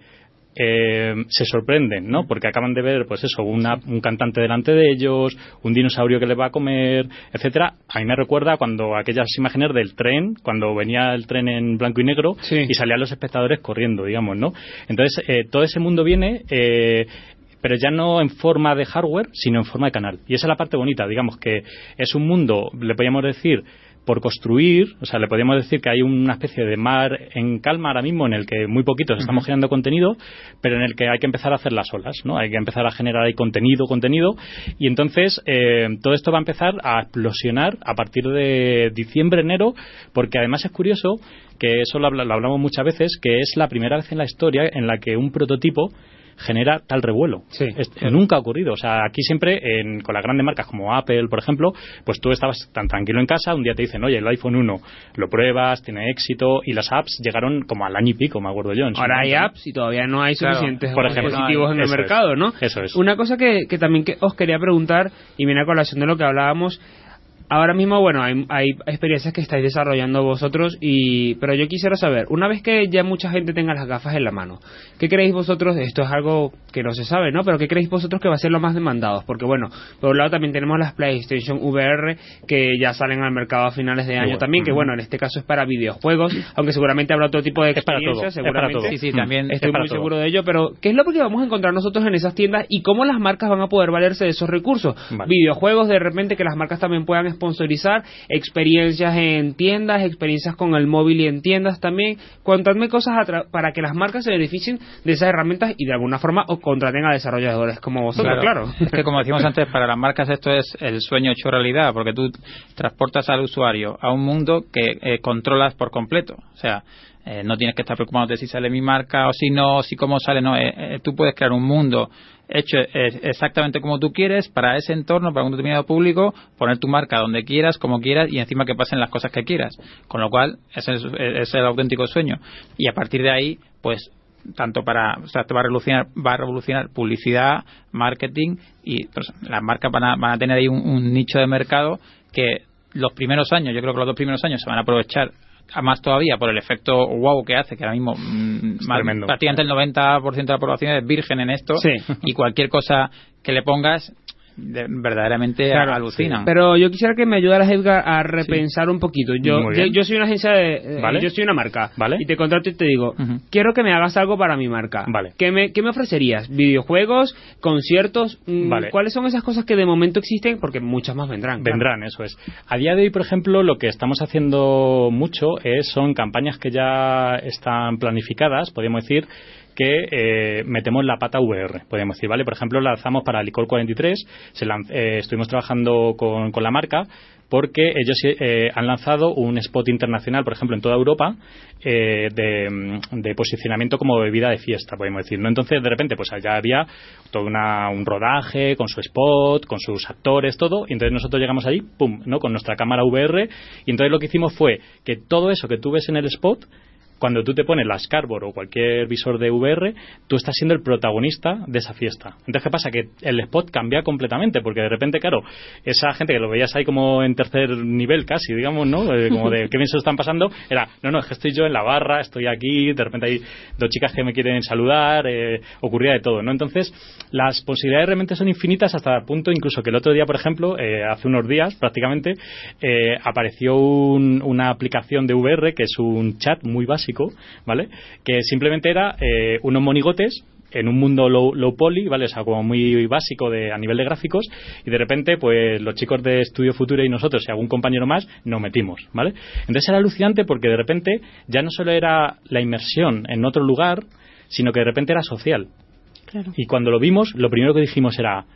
eh, se sorprenden, ¿no? Porque acaban de ver, pues eso, una, un cantante delante de ellos, un dinosaurio que les va a comer, etcétera. A mí me recuerda cuando aquellas imágenes del tren, cuando venía el tren en blanco y negro, sí, y salían los espectadores corriendo, digamos, ¿no? Entonces, eh, todo ese mundo viene... Eh, pero ya no en forma de hardware, sino en forma de canal. Y esa es la parte bonita, digamos que es un mundo, le podríamos decir, por construir, o sea, le podríamos decir que hay una especie de mar en calma ahora mismo en el que muy poquitos estamos generando contenido, pero en el que hay que empezar a hacer las olas, ¿no? Hay que empezar a generar ahí contenido, contenido, y entonces eh, todo esto va a empezar a explosionar a partir de diciembre, enero, porque además es curioso que eso lo, habla, lo hablamos muchas veces, que es la primera vez en la historia en la que un prototipo genera tal revuelo. Sí, es, nunca ha ocurrido. O sea, aquí siempre, en, con las grandes marcas como Apple, por ejemplo, pues tú estabas tan tranquilo en casa, un día te dicen, oye, el iPhone uno lo pruebas, tiene éxito, y las apps llegaron como al año y pico, me acuerdo yo. Ahora hay momento, apps y todavía no hay suficientes claro, por ejemplo, dispositivos no hay, en el mercado, es, ¿no? Eso es. Una cosa que, que también que os quería preguntar, y viene a colación de lo que hablábamos, ahora mismo, bueno, hay, hay experiencias que estáis desarrollando vosotros, y pero yo quisiera saber, una vez que ya mucha gente tenga las gafas en la mano, ¿qué creéis vosotros? Esto es algo que no se sabe, ¿no? Pero ¿qué creéis vosotros que va a ser lo más demandado? Porque, bueno, por un lado también tenemos las PlayStation V R, que ya salen al mercado a finales de año bueno. también, que, bueno, en este caso es para videojuegos, aunque seguramente habrá otro tipo de experiencias, seguramente. Es para todo. Sí, sí, también estoy muy todo. seguro de ello, pero ¿qué es lo que vamos a encontrar nosotros en esas tiendas y cómo las marcas van a poder valerse de esos recursos? Vale. Videojuegos, de repente, que las marcas también puedan sponsorizar, experiencias en tiendas, experiencias con el móvil y en tiendas también. Contadme cosas para que las marcas se beneficien de esas herramientas y de alguna forma o contraten a desarrolladores como vosotros, claro. claro. Es que, como decíamos antes, para las marcas esto es el sueño hecho realidad, porque tú transportas al usuario a un mundo que eh, controlas por completo. O sea, eh, no tienes que estar preocupándote si sale mi marca o si no, si cómo sale, no. Eh, eh, tú puedes crear un mundo hecho eh, exactamente como tú quieres, para ese entorno, para un determinado público, poner tu marca donde quieras, como quieras, y encima que pasen las cosas que quieras. Con lo cual, ese es, ese es el auténtico sueño. Y a partir de ahí, pues, tanto para, o sea, te va a revolucionar, va a revolucionar publicidad, marketing, y pues, las marcas van a, van a tener ahí un, un nicho de mercado que los primeros años, yo creo que los dos primeros años se van a aprovechar a más todavía por el efecto wow que hace, que ahora mismo mmm, prácticamente el noventa por ciento de la población es virgen en esto, sí. Y cualquier cosa que le pongas de, verdaderamente claro, alucina. Sí. Pero yo quisiera que me ayudaras, Edgar, a repensar sí. un poquito. Yo, yo yo soy una agencia de, ¿vale? Yo soy una marca, ¿vale? Y te contrato y te digo, uh-huh. quiero que me hagas algo para mi marca. Vale. ¿Qué me, qué me ofrecerías? ¿Videojuegos? ¿Conciertos? Vale. ¿Cuáles son esas cosas que de momento existen? Porque muchas más vendrán. Vendrán, claro. Eso es. A día de hoy, por ejemplo, lo que estamos haciendo mucho es, son campañas que ya están planificadas, podríamos decir, que eh, metemos la pata V R, podríamos decir, ¿vale? Por ejemplo, lanzamos para Licor cuarenta y tres, se lanz, eh, estuvimos trabajando con, con la marca, porque ellos eh, han lanzado un spot internacional, por ejemplo, en toda Europa, eh, de, de posicionamiento como bebida de fiesta, podemos decir, ¿no? Entonces, de repente, pues allá había todo una, un rodaje con su spot, con sus actores, todo, y entonces nosotros llegamos allí, pum, ¿no? Con nuestra cámara V R, y entonces lo que hicimos fue que todo eso que tú ves en el spot, cuando tú te pones la Scarborough o cualquier visor de V R, tú estás siendo el protagonista de esa fiesta. Entonces, ¿qué pasa? Que el spot cambia completamente, porque de repente, claro, esa gente que lo veías ahí como en tercer nivel casi, digamos, ¿no? Eh, como de qué bien se lo están pasando, era, no, no, es que estoy yo en la barra, estoy aquí, de repente hay dos chicas que me quieren saludar, eh, ocurría de todo, ¿no? Entonces, las posibilidades realmente son infinitas hasta el punto, incluso que el otro día, por ejemplo, eh, hace unos días prácticamente, eh, apareció un, una aplicación de V R que es un chat muy básico, ¿vale? Que simplemente era eh, unos monigotes en un mundo low, low poly, ¿vale? O sea, como muy básico de, a nivel de gráficos, y de repente, pues, los chicos de Estudio Futura y nosotros y algún compañero más nos metimos, ¿vale? Entonces era alucinante porque de repente ya no solo era la inmersión en otro lugar, sino que de repente era social. Claro. Y cuando lo vimos, lo primero que dijimos era,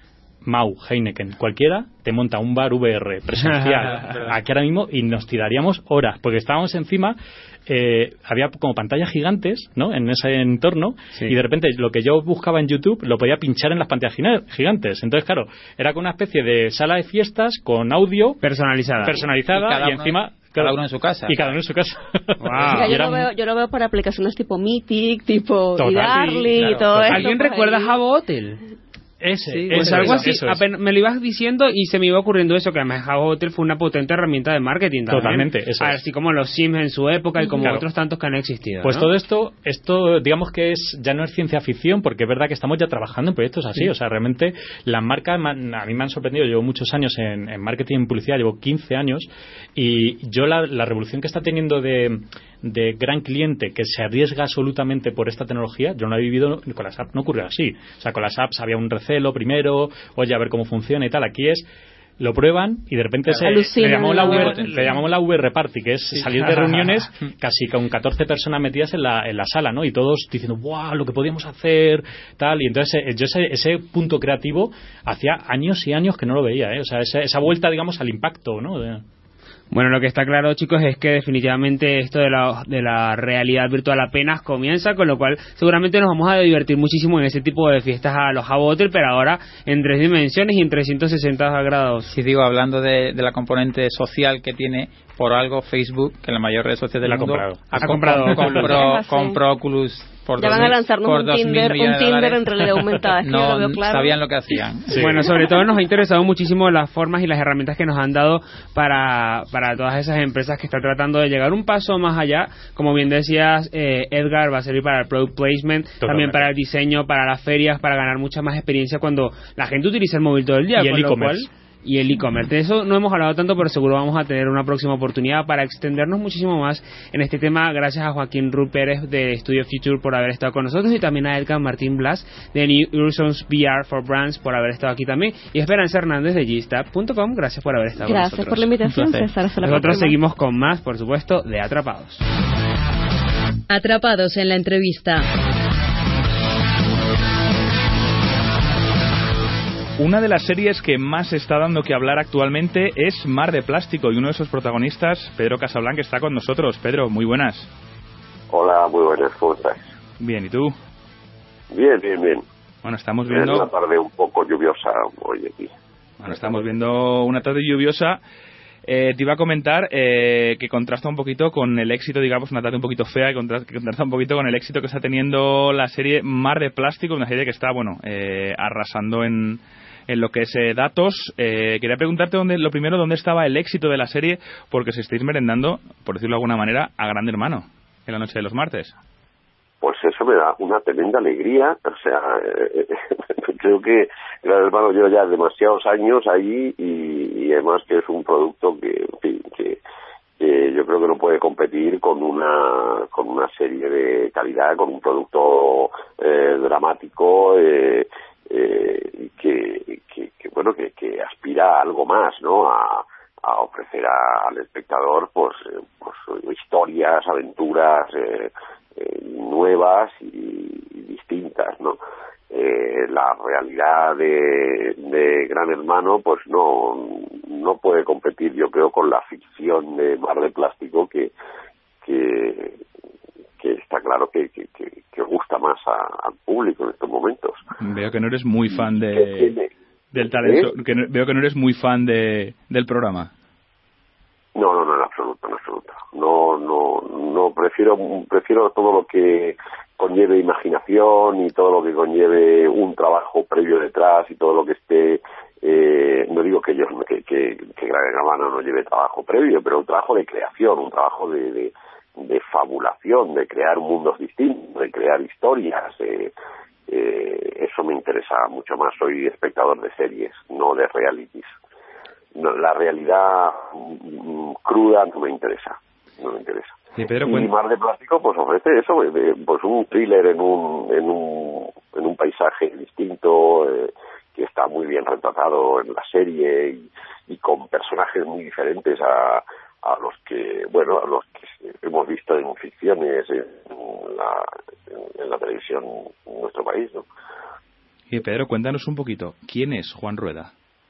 Mau, Heineken, cualquiera, te monta un bar V R presencial aquí ahora mismo y nos tiraríamos horas, porque estábamos encima, eh, había como pantallas gigantes, ¿no?, en ese entorno, sí. Y de repente lo que yo buscaba en YouTube lo podía pinchar en las pantallas gigantes. Entonces, claro, era como una especie de sala de fiestas con audio personalizada, personalizada y, y encima... Cada uno en su casa. Y cada uno en su casa. Wow. Yo, lo veo, yo lo veo para aplicaciones tipo Mythic, tipo Idarly, sí, claro, y todo eso. ¿Alguien recuerda Habbo Hotel? Ese, sí, pues algo así. Eso es. Apenas me lo ibas diciendo y se me iba ocurriendo eso, que además Habbo Hotel fue una potente herramienta de marketing también. Totalmente, eso así es. como los Sims en su época y como claro. otros tantos que han existido. Pues ¿no? todo esto, esto digamos que es ya no es ciencia ficción, porque es verdad que estamos ya trabajando en proyectos así. Sí. O sea, realmente las marcas a mí me han sorprendido. Llevo muchos años en, en marketing y publicidad, llevo quince años, y yo la, la revolución que está teniendo de, de gran cliente que se arriesga absolutamente por esta tecnología, yo no la he vivido con las apps, no ocurrió así. O sea, con las apps había un recelo primero, oye, a ver cómo funciona y tal. Aquí es, lo prueban y de repente se, le, llamamos la V R, le llamamos la V R Party, que es sí. salir de reuniones casi con catorce personas metidas en la, en la sala, ¿no? Y todos diciendo, ¡wow! Lo que podíamos hacer, tal. Y entonces yo ese, ese punto creativo hacía años y años que no lo veía, ¿eh? O sea, esa, esa vuelta, digamos, al impacto, ¿no? De... Bueno, lo que está claro, chicos, es que definitivamente esto de la, de la realidad virtual apenas comienza, con lo cual seguramente nos vamos a divertir muchísimo en ese tipo de fiestas a los Habbo Hotel, pero ahora en tres dimensiones y en trescientos sesenta grados. Sí, digo, hablando de, de la componente social que tiene, por algo Facebook, que la mayor red social del la mundo, ha comprado. Ha, ha comprado, compró, compró Oculus. Por ya van a lanzarnos un Tinder, un Tinder en realidad aumentada. Es que no yo lo veo claro. Sabían lo que hacían. Sí. Bueno, sobre todo nos ha interesado muchísimo las formas y las herramientas que nos han dado para, para todas esas empresas que están tratando de llegar un paso más allá. Como bien decías, eh, Edgar, va a servir para el product placement, Totalmente. También para el diseño, para las ferias, para ganar mucha más experiencia cuando la gente utiliza el móvil todo el día. Y el e-commerce. Y el e-commerce. De eso no hemos hablado tanto, pero seguro vamos a tener una próxima oportunidad para extendernos muchísimo más en este tema. Gracias a Joaquín Rull Pérez de Studio Future por haber estado con nosotros, y también a Edgar Martín Blas de New Horizons V R for Brands por haber estado aquí también, y Esperanza Hernández de G-Stab punto com. Gracias por haber estado Gracias con nosotros. Gracias por la invitación, César. Hasta la Nosotros próxima. seguimos con más, por supuesto, de Atrapados. Atrapados en la entrevista. Una de las series que más está dando que hablar actualmente es Mar de Plástico, y uno de sus protagonistas, Pedro Casablanca, está con nosotros. Pedro, muy buenas. Hola, muy buenas, ¿cómo estás? Bien, ¿y tú? Bien, bien, bien. Bueno, estamos viendo... Es una tarde un poco lluviosa hoy aquí. Bueno, estamos viendo una tarde lluviosa. Eh, te iba a comentar eh, que contrasta un poquito con el éxito, digamos, una tarde un poquito fea, que contrasta, que contrasta un poquito con el éxito que está teniendo la serie Mar de Plástico, una serie que está, bueno, eh, arrasando en... en lo que es eh, datos. Eh, quería preguntarte dónde, lo primero, dónde estaba el éxito de la serie, porque se estáis merendando, por decirlo de alguna manera, a Gran Hermano en la noche de los martes. Pues eso me da una tremenda alegría. O sea, eh, creo que Gran Hermano lleva ya demasiados años ahí, y, y además que es un producto que, en fin, que, que yo creo que no puede competir con una con una serie de calidad, con un producto eh, dramático, eh, Eh, que, que, que bueno que, que aspira a algo más, ¿no? A, a ofrecer a, al espectador pues, eh, pues historias, aventuras eh, eh, nuevas y, y distintas, ¿no? Eh, la realidad de, de Gran Hermano pues no no puede competir, yo creo, con la ficción de Mar de Plástico, que que que está claro que, que, que, que gusta más a, al público en estos momentos. Veo que no eres muy fan de del talento, ¿Eh? que no, veo que no eres muy fan de del programa. No, no, no, en absoluto, en absoluto. No, no, no, prefiero prefiero todo lo que conlleve imaginación y todo lo que conlleve un trabajo previo detrás, y todo lo que esté, eh, no digo que yo que, que, que Gran Hermano no lleve trabajo previo, pero un trabajo de creación, un trabajo de, de de fabulación, de crear mundos distintos, de crear historias. Eh, eh, eso me interesa mucho más. Soy espectador de series, no de realities. No, la realidad mm, cruda no me interesa, no me interesa. Sí, Pedro, y cuen... Mar de Plástico pues ofrece eso, de, pues un thriller en un en un en un paisaje distinto, eh, que está muy bien retratado en la serie, y, y con personajes muy diferentes a a los que, bueno, a los que hemos visto en ficciones en la, en la televisión en nuestro país, ¿no? Y Pedro, cuéntanos un poquito, ¿quién es Juan Rueda?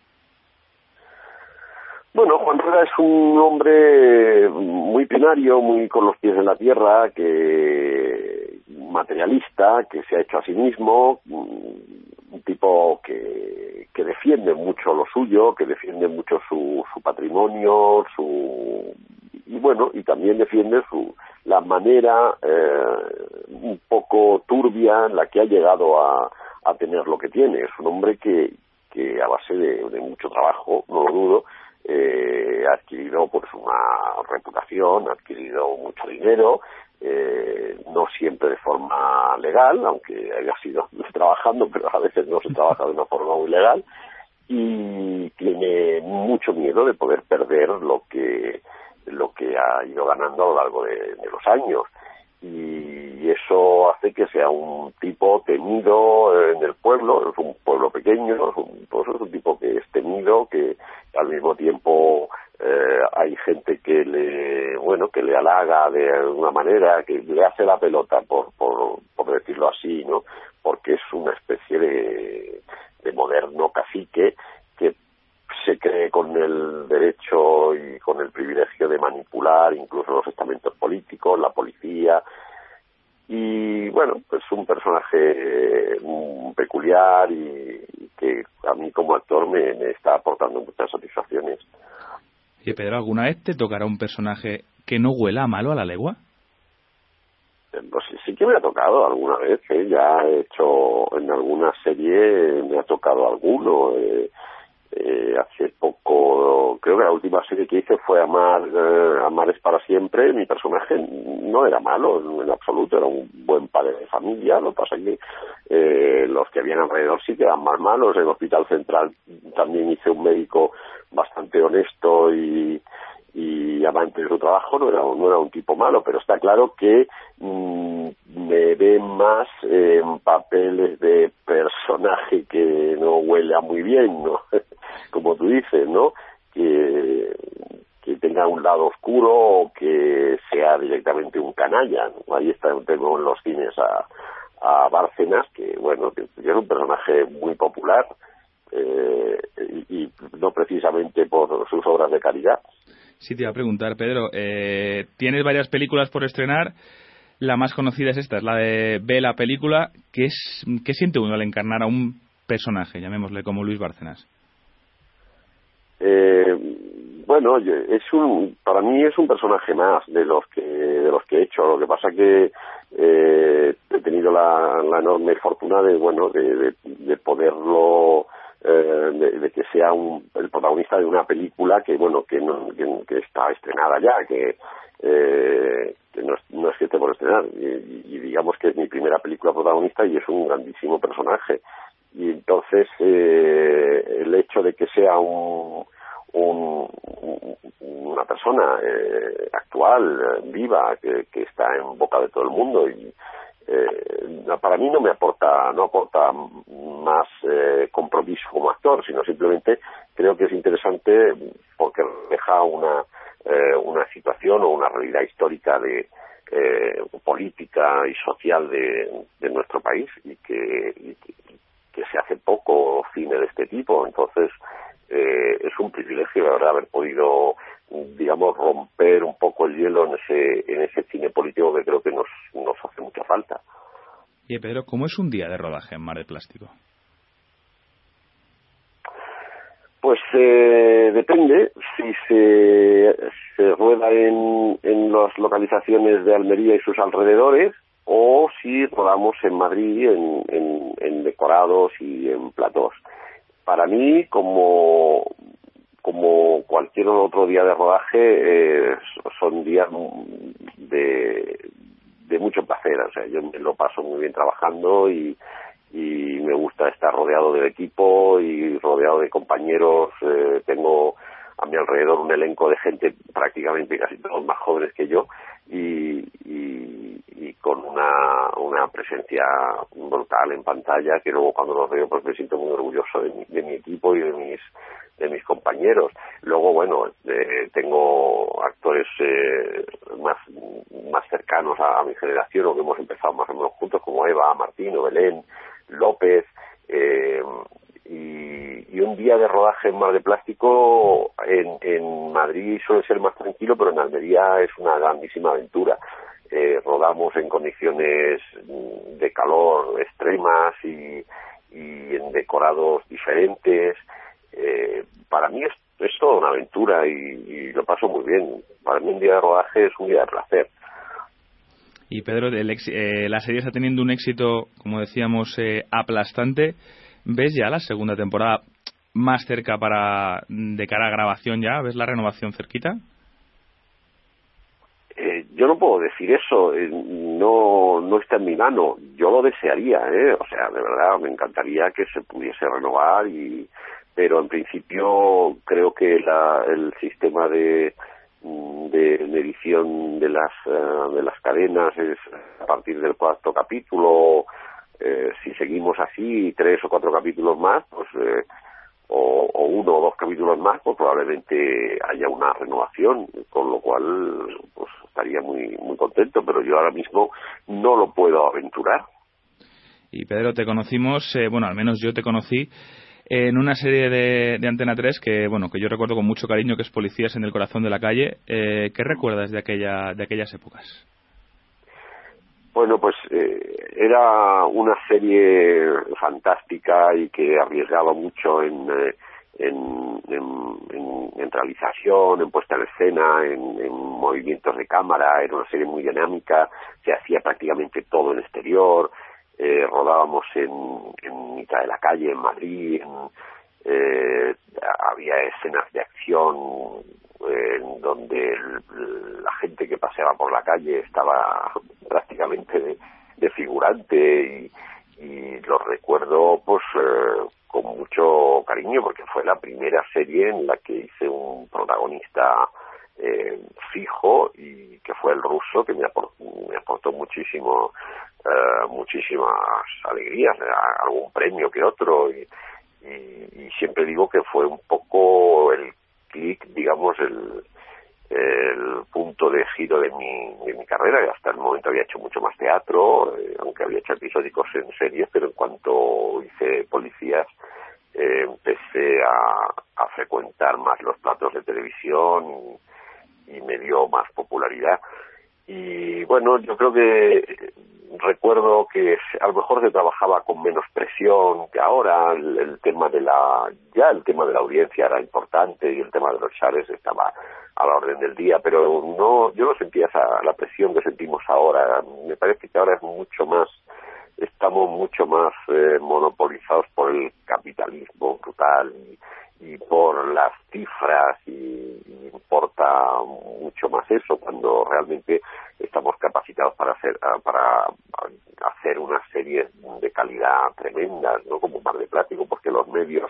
Bueno, Juan Rueda es un hombre muy plenario, muy con los pies en la tierra, que materialista, que se ha hecho a sí mismo, un tipo que, que defiende mucho lo suyo, que defiende mucho su, su patrimonio, su y bueno, y también defiende su la manera eh, un poco turbia en la que ha llegado a, a tener lo que tiene. Es un hombre que, que a base de, de mucho trabajo, no lo dudo, Eh, ha adquirido pues una reputación, ha adquirido mucho dinero, eh, no siempre de forma legal, aunque haya sido trabajando, pero a veces no se trabaja de una forma muy legal, y tiene mucho miedo de poder perder lo que lo que ha ido ganando a lo largo de, de los años. Y eso hace que sea un tipo temido en el pueblo. Es un pueblo pequeño, es un, pues es un tipo que es temido, que al mismo tiempo eh, hay gente que le bueno que le halaga de alguna manera, que le hace la pelota, por, por, por decirlo así, ¿no? Porque es una especie de, de moderno cacique que se cree con el derecho y con el privilegio de manipular incluso los estamentos políticos, la policía, y bueno, pues un personaje mm, peculiar y, y que a mí como actor me, me está aportando muchas satisfacciones. Y Pedro, ¿alguna vez te tocará un personaje que no huela a malo a la legua? Pues sí, sí que me ha tocado alguna vez, ¿eh? Ya he hecho en alguna serie, me ha tocado alguno. Eh, eh, hace poco, creo que la última serie que hice fue Amar, eh, Amar es para siempre. Mi personaje no era malo en absoluto, era un buen padre de familia. Lo que pasa es que eh, los que habían alrededor sí que eran más malos. En el Hospital Central también hice un médico bastante honesto y y amante de su trabajo, no era, no era un tipo malo, pero está claro que mmm, me ven más en papeles de personaje que no huele a muy bien, ¿no? Como tú dices, ¿no? Que, que tenga un lado oscuro o que sea directamente un canalla, ¿no? Ahí está, tengo en los cines a, a Bárcenas, que bueno, que es un personaje muy popular, eh, y, y no precisamente por sus obras de caridad. Sí, te iba a preguntar, Pedro, eh, tienes varias películas por estrenar, la más conocida es esta, es la de Ve la película. ¿Qué, es, qué siente uno al encarnar a un personaje, llamémosle como Luis Bárcenas? Eh, bueno, es un, para mí es un personaje más de los que de los que he hecho. Lo que pasa que eh, he tenido la, la enorme fortuna de bueno de, de, de poderlo Eh, de, de que sea un, el protagonista de una película que bueno que no que, que está estrenada ya, que eh, que no es, no es que esté por estrenar, y, y digamos que es mi primera película protagonista y es un grandísimo personaje, y entonces eh, el hecho de que sea un, un una persona eh, actual, viva, que, que está en boca de todo el mundo, y Eh, para mí no me aporta no aporta más eh, compromiso como actor, sino simplemente creo que es interesante porque refleja una eh, una situación o una realidad histórica de eh, política y social de, de nuestro país, y que, y que, que se hace poco cine de este tipo. Entonces eh, es un privilegio, la verdad, haber podido, digamos, romper un poco el hielo en ese en ese cine político que creo que nos nos hace mucha falta. Y Pedro, ¿cómo es un día de rodaje en Mar de Plástico? Pues eh, depende. Si se, se rueda en, en las localizaciones de Almería y sus alrededores, o si rodamos en Madrid en, en, en decorados y en platós. Para mí, como como cualquier otro día de rodaje, eh, son días de, de mucho placer. O sea, yo me lo paso muy bien trabajando, y, y me gusta estar rodeado del equipo y rodeado de compañeros. Eh, tengo a mi alrededor un elenco de gente prácticamente casi todos más jóvenes que yo, y, y, y con una, una presencia brutal en pantalla, que luego cuando los veo pues me siento muy orgulloso de mi, de mi equipo y de mis de mis compañeros. Luego, bueno, eh, tengo actores eh, más más cercanos a, a mi generación, o que hemos empezado más o menos juntos, como Eva, Martín o Belén, López, Eh, y, y un día de rodaje en Mar de Plástico en, en Madrid suele ser más tranquilo, pero en Almería es una grandísima aventura. Eh, rodamos en condiciones de calor extremas y, y en decorados diferentes. Eh, para mí es, es toda una aventura y, y lo paso muy bien. Para mí un día de rodaje es un día de placer. Y Pedro, el ex, eh, la serie está teniendo un éxito, como decíamos, eh, aplastante. ¿Ves ya la segunda temporada más cerca para de cara a grabación ya? ¿Ves la renovación cerquita? Eh, yo no puedo decir eso, eh, no no está en mi mano. Yo lo desearía, ¿eh? O sea, de verdad, me encantaría que se pudiese renovar, y pero en principio creo que la, el sistema de de medición de las uh, de las cadenas es a partir del cuarto capítulo. Eh, si seguimos así, tres o cuatro capítulos más, pues eh, o, o uno o dos capítulos más, pues probablemente haya una renovación, con lo cual pues estaría muy muy contento, pero yo ahora mismo no lo puedo aventurar. Y Pedro, te conocimos, eh, bueno, al menos yo te conocí en una serie de, de Antena tres que, bueno, que yo recuerdo con mucho cariño, que es Policías en el corazón de la calle. Eh, ¿Qué recuerdas de aquella de aquellas épocas? Bueno, pues eh, era una serie fantástica y que arriesgaba mucho en, eh, en, en, en, en realización, en puesta en escena, en, en movimientos de cámara. Era una serie muy dinámica, se hacía prácticamente todo en exterior. Eh, rodábamos en, en mitad de la calle, en Madrid, en, eh, había escenas de acción eh, en donde el, la gente que paseaba por la calle estaba prácticamente de, de figurante, y, y lo recuerdo pues eh, con mucho cariño, porque fue la primera serie en la que hice un protagonista eh, fijo, y que fue el ruso, que me aportó, me aportó muchísimo Uh, muchísimas alegrías, algún premio que otro, y, y, y siempre digo que fue un poco el clic, digamos, el, el punto de giro de mi, de mi carrera, que hasta el momento había hecho mucho más teatro, eh, aunque había hecho episódicos en series, pero en cuanto hice Policías eh, empecé a, a frecuentar más los platos de televisión, y, y me dio más popularidad. Y bueno, yo creo que recuerdo que a lo mejor se trabajaba con menos presión que ahora. El, el tema de la ya el tema de la audiencia era importante, y el tema de los shares estaba a la orden del día, pero no, yo no sentía esa la presión que sentimos ahora. Me parece que ahora es mucho más, estamos mucho más eh, monopolizados por el capitalismo brutal, y, y por las cifras, y, y importa mucho más eso, cuando realmente estamos capacitados para hacer para hacer una serie de calidad tremenda, no como Mar de Plástico, porque los medios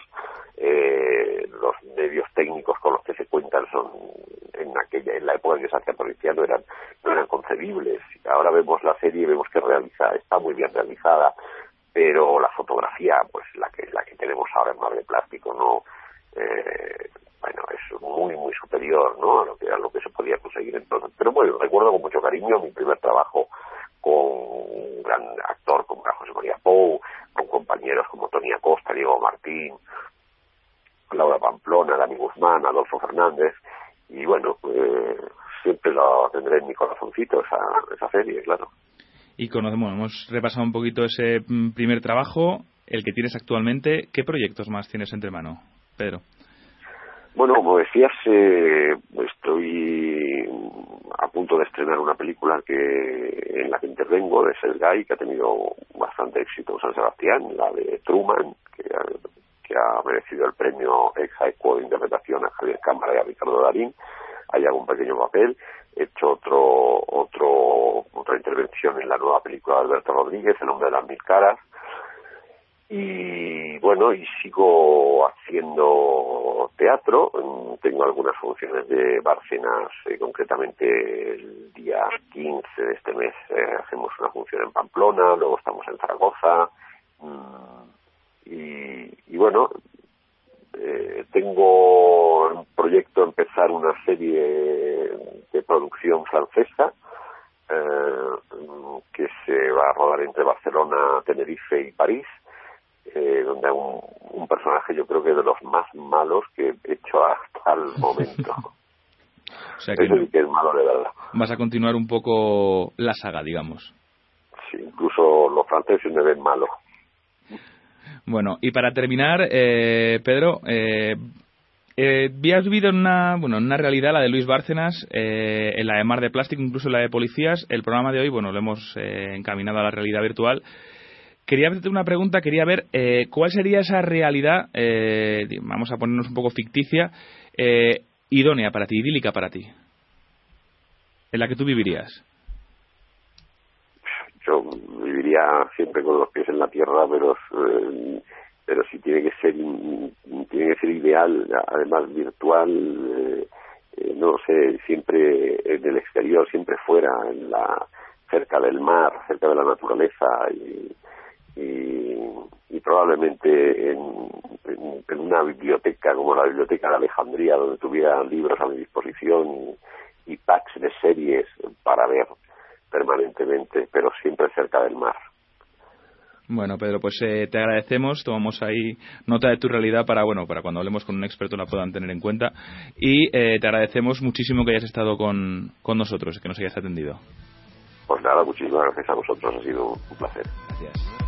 eh, los medios técnicos con los que se cuentan son en aquella en la época en que se hacía Policía no eran no eran concebibles. Ahora vemos la serie y vemos que realiza está muy bien realizada, pero la fotografía, pues la que la que tenemos ahora en Mar de Plástico, no eh, bueno, es muy muy superior, ¿no?, a lo que a lo que se podía conseguir entonces. Pero bueno, recuerdo con mucho cariño mi primer trabajo con un gran actor como José María Pou, con compañeros como Tony Acosta, Diego Martín, Laura Pamplona, Dani Guzmán, Adolfo Fernández, y bueno, eh, siempre lo tendré en mi corazoncito esa esa serie, claro. Y conocemos, hemos repasado un poquito ese primer trabajo, el que tienes actualmente. ¿Qué proyectos más tienes entre mano, Pedro? Bueno, como decías, eh, estoy a punto de estrenar una película que en la que intervengo, de Sergay, que ha tenido bastante éxito en San Sebastián, la de Truman, que ha, que ha merecido el premio ex aequo de interpretación a Javier Cámara y a Ricardo Darín. Ahí hago un pequeño papel. He hecho otro, otro, otra intervención en la nueva película de Alberto Rodríguez, El hombre de las mil caras. Y bueno, y sigo haciendo teatro. Tengo algunas funciones de Bárcenas, eh, concretamente el día quince de este mes eh, hacemos una función en Pamplona, luego estamos en Zaragoza, mm, y, y bueno, eh, tengo un proyecto de empezar una serie de producción francesa eh, que se va a rodar entre Barcelona, Tenerife y París. eh, donde hay un, un personaje, yo creo que de los más malos que he hecho hasta el momento. O sea que, es el que es malo de verdad. Vas a continuar un poco la saga, digamos. Sí, incluso los franceses me ven malo. Bueno, y para terminar, eh, Pedro, eh, eh, habías vivido en una, bueno, en una realidad, la de Luis Bárcenas, eh, en la de Mar de Plástico, incluso en la de Policías. El programa de hoy, bueno, lo hemos eh, encaminado a la realidad virtual. Quería hacerte una pregunta, quería ver eh, cuál sería esa realidad, eh, vamos a ponernos un poco ficticia, eh, idónea para ti, idílica para ti, en la que tú vivirías. Yo viviría siempre con los pies en la tierra, pero eh, pero si tiene que ser tiene que ser ideal, además virtual, eh, eh, no sé, siempre en el exterior, siempre fuera, en la cerca del mar, cerca de la naturaleza y y, y probablemente en, en, en una biblioteca como la Biblioteca de Alejandría, donde tuviera libros a mi disposición y, y packs de series para ver permanentemente, pero siempre cerca del mar. Bueno, Pedro, pues eh, te agradecemos, tomamos ahí nota de tu realidad para, bueno, para cuando hablemos con un experto la puedan tener en cuenta, y eh, te agradecemos muchísimo que hayas estado con, con nosotros, que nos hayas atendido. Pues nada, muchísimas gracias a vosotros, ha sido un placer. Gracias.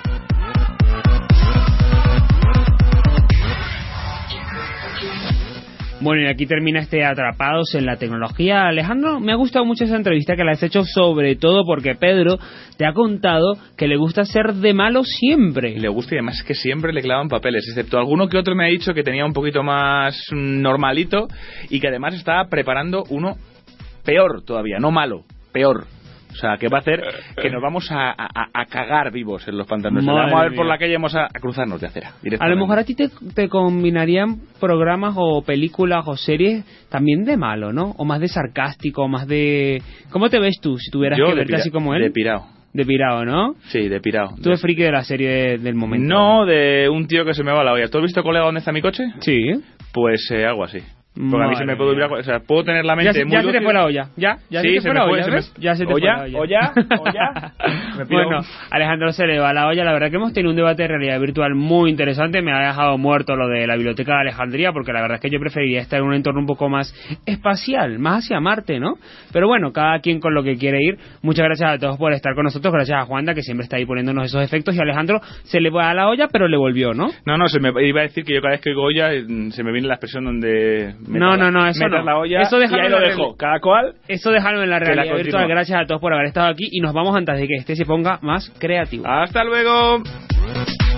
Bueno, y aquí termina este Atrapados en la Tecnología. Alejandro, me ha gustado mucho esa entrevista que la has hecho, sobre todo porque Pedro te ha contado que le gusta ser de malo siempre. Le gusta, y además que siempre le clavan papeles, excepto alguno que otro me ha dicho que tenía un poquito más normalito y que además estaba preparando uno peor todavía, no malo, peor. O sea, que va a hacer que nos vamos a, a, a cagar vivos en los pantanos. Vamos a ver por la calle y vamos a, a cruzarnos de acera. A lo mejor a ti te, te combinarían programas o películas o series también de malo, ¿no? O más de sarcástico, o más de... ¿Cómo te ves tú si tuvieras Yo que verte pira, así como él? De pirao. De pirao, ¿no? Sí, de pirao. Tú eres friki de la serie de, del momento. No, de un tío que se me va la olla. ¿Tú has visto, colega, dónde está mi coche? Sí. Pues eh, algo así. Porque Madre a mí se me puede olvidar, o sea, puedo tener la mente ya, muy ya se dócil. te fue la olla, ya, ya sí, se te fue la olla, se ¿ves? me... Ya se te o fue ya, la olla. o ya, o ya. Me pido... Bueno, Alejandro se le va la olla. La verdad que hemos tenido un debate de realidad virtual muy interesante. Me ha dejado muerto lo de la Biblioteca de Alejandría, porque la verdad es que yo preferiría estar en un entorno un poco más espacial, más hacia Marte, ¿no? Pero bueno, cada quien con lo que quiere ir. Muchas gracias a todos por estar con nosotros. Gracias a Juanda, que siempre está ahí poniéndonos esos efectos. Y a Alejandro se le va a la olla, pero le volvió, ¿no? No, no, se me iba a decir que yo cada vez que oigo olla se me viene la expresión donde... No, no, no, eso no. La olla, eso y ahí lo dejo. Cada cual... Eso déjalo en la realidad la virtual. Gracias a todos por haber estado aquí. Y nos vamos antes de que este se ponga más creativo. ¡Hasta luego!